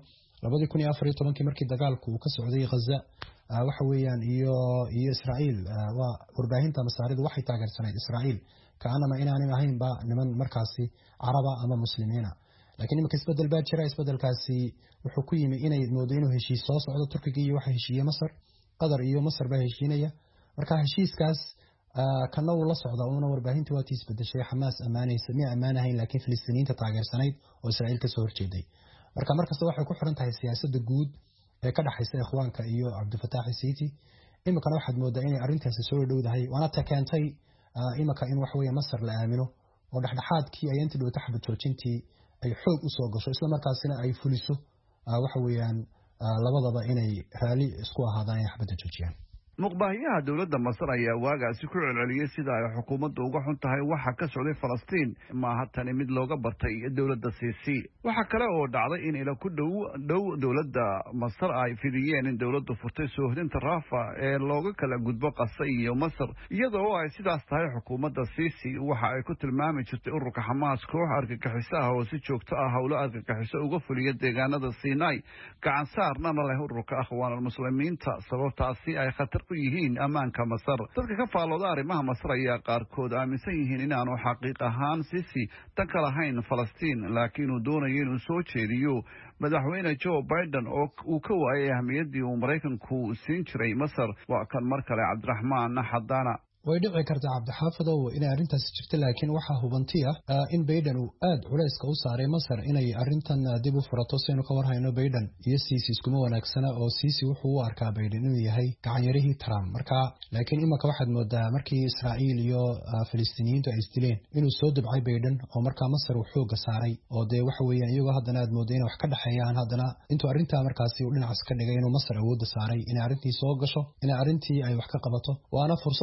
2014 markii dagaalku uu ka socday Gaza waxa weeyaan iyo Israa'iil, waa warbaahinta masaaridu waxay taageersanayd Israa'iil kaanama inaanay ahayn ba niman markaasi caraba ama muslimiina. laakiin imika isbedel baa jira. isbedelkaasi wuxuu ku yimi inay moodo inuu heshiis soo socdo. turkiga iyo waxa heshiiyey masar, qatar iyo masar baa heshiinaya. marka heshiiskaas kana uu la socda una warbaahintii waa tii isbedeshay. xamaas ammaanaysa ma ammaanahayn, laakiin filistiiniinta taageersanayd oo Israa'iil ka soo horjeeday. marka markasta waxay ku xiran tahay siyaasadda guud ee ka dhaxaysa ikhwaanka iyo cabdifataax siisi. imikana waxaad moodaa inay arrintaasi soo dhowdahay, waana ta keentay imika in wax weeye masar la aamino oo dhexdhexaadkii ay intii dhowta xabad joojintii ay xoog u soo gasho, isla markaasina ay fuliso waxa weeyaan labadaba inay raali isku ahaadaan ay xabadda joojiyaan. muqbaahiyaha dowladda masar ayaa waagaasi ku celceliyey sida ay xukuumaddu uga xun tahay waxa ka socday falastiin. maaha tani mid looga bartay dowladda siisi. waxa kale oo dhacday in ila ku dhow dowladda masar ay fidiyeen in dowladdu furtay soohdinta raafa ee looga kala gudbo qasa iyo masar, iyadoo ay sidaas tahay xukuumadda siisi waxa ay ku tilmaami jirtay ururka xamaas koox argagixiso ah oo si joogto ah howlo argagixiso uga fuliya deegaanada Sinai, gacan saarnana leh ururka akhwaanulmuslimiinta. sababtaasi ay khatar ku yihiin ammaanka masar. dadka ka faalooda arrimaha masar ayaa qaarkood aaminsan yihiin inaanu xaqiiq ahaan siisi dan ka lahayn falastiin, laakiin uu doonayo inuu soo jeediyo madaxweyne joe biden oo uu ka waayay ahmiyaddii uu maraykanku siin jiray masar. waa kan mar kale cabdiraxmaan xadaana. way dhici kartaa cabdixaafidow inay arrintaasi jirto, laakiin waxaa hubanti ah in Biden uu aad culayska u saaray Masar inay arrintan dib u furato. saynu ka warhayno Biden iyo Sisi iskuma wanaagsana, oo Sisi wuxuu u arkaa Biden inuu yahay gacanyarihii Trump. marka laakiin imika waxaad moodaa markii Israa'iil iyo Filistiiniyiintu ay isdileen inuu soo dibcay Biden oo markaa Masar uu xooga saaray, oo dee waxa weeyaan iyagoo haddana aad moodaa inay wax ka dhaxeeyaan. haddana intuu arrintaa markaasi uu dhinacaas ka dhigay inuu Masar awoodda saaray inay arrintii soo gasho, inay arrintii ay wax ka qabato, waana fursad u soo baxday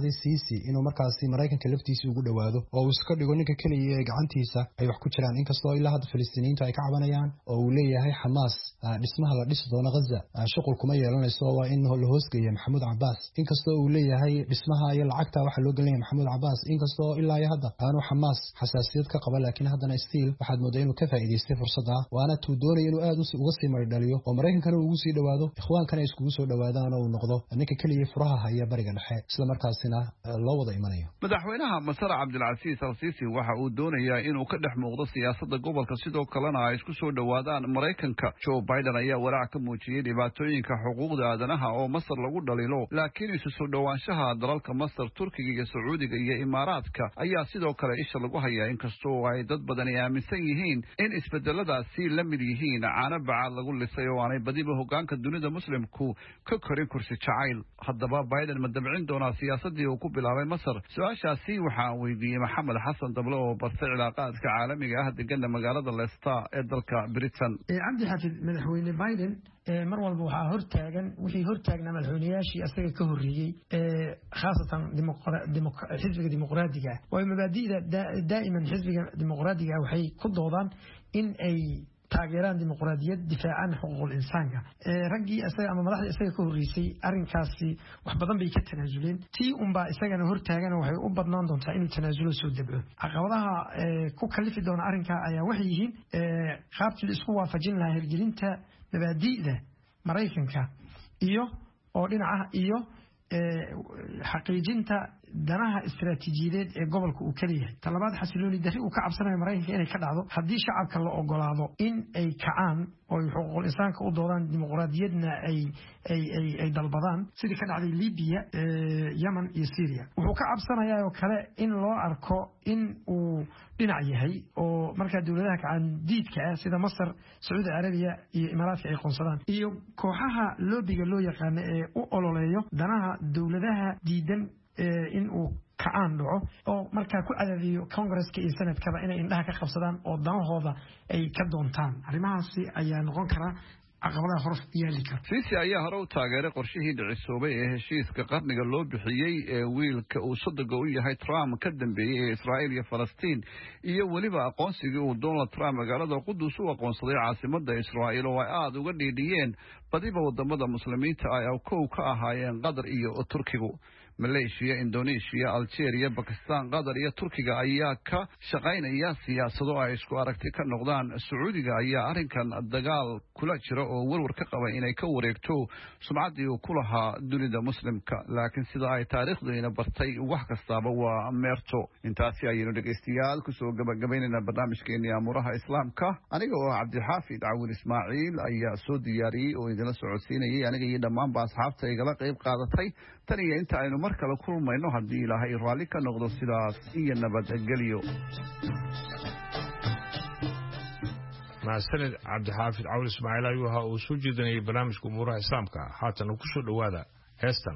saamaxday Sisi inuu markaasi Mareykanka laftiisa ugu dhawaado oo uu iska dhigo ninka kaliya ee gacantiisa ay wax ku jiraan inkastoo ilaa hadda Filistiiniintu ay ka cabanayaan oo uu leeyahay Hamas dhismaha la dhisi doono Gaza shaqo kuma yeelanayso waa in la hoosgeeyo Maxamuud Cabbaas inkastoo uu leeyahay dhismaha iyo lacagta waxa loo galay Maxamuud Cabbaas inkastoo ilaa hadda aanu Hamas xasaasiyad ka qaba laakiin haddana stiil waxaad moodaa inuu ka faa'iideystay fursadda waana tuu doonay inuu aad uga sii maridhaliyo oo Mareykankana ugu sii dhawaado ikhwaankana iskugu soo dhawaadaan oo uu noqdo ninka kaliya furaha haya bariga dhexe isla markaasina loo wada imanayo madaxweynaha Masar Cabdilcasiis Al-Sisi waxa uu doonayaa inuu ka dhex muuqdo siyaasadda gobolka sidoo kalena ay isku soo dhawaadaan Mareykanka Joe Biden ayaa walaac ka muujiyay dhibaatooyinka xuquuqda aadanaha oo Masar lagu dhaliilo laakiin isu soo dhawaanshaha dalalka Masar Turkiga iyo Sacuudiga iyo Imaaraadka ayaa sidoo kale isha lagu hayaa inkastoo ay dad badan aaminsan yihiin in isbedeladaasi la mid yihiin caana bacaad lagu lisay oo aanay badiba hoggaanka dunida muslimku ka korin kursi jacayl haddaba Biden ma dabcin doonaa siyaasadii uu ku bilaabay Masar su'aashaasi waxaan weydiiyey Maxamed Xasan Dable oo bartay cilaaqaadka caalamiga ah degan magaalada Leicester ee dalka Britain Cabdi Xafid madaxweyne Biden mar walba waxaa hortaagan wixii hortaagnaa madaxweynayaashii asaga ka horreeyey khaasatan xisbiga dimuqraadiga way mabaadi'da daa'iman xisbiga dimuqraadiga waxay ku doodaan in ay taageeraan dimuqraadiyad difaacaan xuquuqul insaanka raggii asaga ama madaxda isaga ka horreysay arrinkaasi wax badan bay ka tanaasuleen tii unbaa isagana hortaagana waxay u badnaan doontaa inuu tanaasulo soo dabco caqabadaha ku kalifi doona arrinkaa ayaa waxay yihiin qaabkii la isku waafajin lahaa hirgelinta mabaadi'da Mareykanka iyo oo dhinaca iyo xaqiijinta danaha istiraatiijiyadeed ee gobolka uu kaliyahay talabaad xasilooni darri uu ka cabsanayo Mareykanka inay ka dhacdo haddii shacabka la ogolaado in ay kacaan oo xuquuqul insaanka u doodaan dimuqraadiyadna ay dalbadaan sidii ka dhacday Liibiya Yemen iyo Syria wuxuu ka cabsanayaa oo kale in loo arko in uu dhinac yahay oo markaa dawladaha kacaan diidka ah sida Masar Sacuudi Arabiya iyo Imaaraadka ay qoonsadaan iyo kooxaha loobiga loo yaqaan ee u ololeeyo danaha dawladaha diidan in uu kacaan dhaco oo markaa ku cadaadiyo Congress-ka iyo Senate-kaba inay indhaha ka qabsadaan oo danahooda ay ka doontaan arrimahaasi ayaa noqon kara caqabadaha hor yaali kara Sisi ayaa hore u taageeray qorshihii dhicisoobay ee heshiiska qarniga loo bixiyay ee wiilka uu sodogga u yahay Trump ka dambeeyay ee Israa'iil iyo Falastiin iyo waliba aqoonsigii uu Donald Trump magaalada Qudus u aqoonsaday caasimadda Israa'iil oo ay aad uga dhiidhiyeen badiba wadamada muslimiinta ay kow ka ahaayeen Qatar iyo Turkiga Malaysia, Indonesia, Algeria, Pakistan, Qatar iyo Turkiga ayaa ka shaqaynaya siyaasado ay isku aragti ka noqdaan Sacuudiga ayaa arrinkan dagaal kula jira oo warwar ka qaba inay ka wareegto sumcaddii uu ku lahaa dunida muslimka laakiin sida ay taariikhdeena bartay wax kastaaba waa meerto intaasi ayaynu dhegaystayaal kusoo gabagabaynaynaa barnaamijkeennii amuuraha islaamka aniga oo Cabdixaafid Cawil Ismaaciil ayaa soo diyaariyey oo idinla socodsiinayay aniga iyo dhammaanba asxaabta igala qayb qaadatay tan iyo inta aynu mar kale kulmayno haddii ilaahay raalli ka noqdo sidaas iyo nabadgelyo mahadsanid Cabdixaafid Cawil Ismaaciil ayuu ahaa uu soo jeedinayay barnaamijka umuuraha islaamka haatan ku soo dhawaada heestan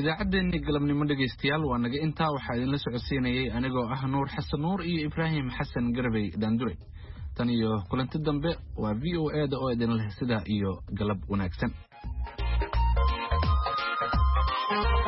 idaacaddeenni galabnimo dhegaystayaal waa naga intaa waxaa idinla socodsiinayay anigoo ah nuur xasan nuur iyo ibraahim xasan garbey daandure tan iyo kulanti dambe waa v o a da oo idin leh sidaa iyo galab wanaagsan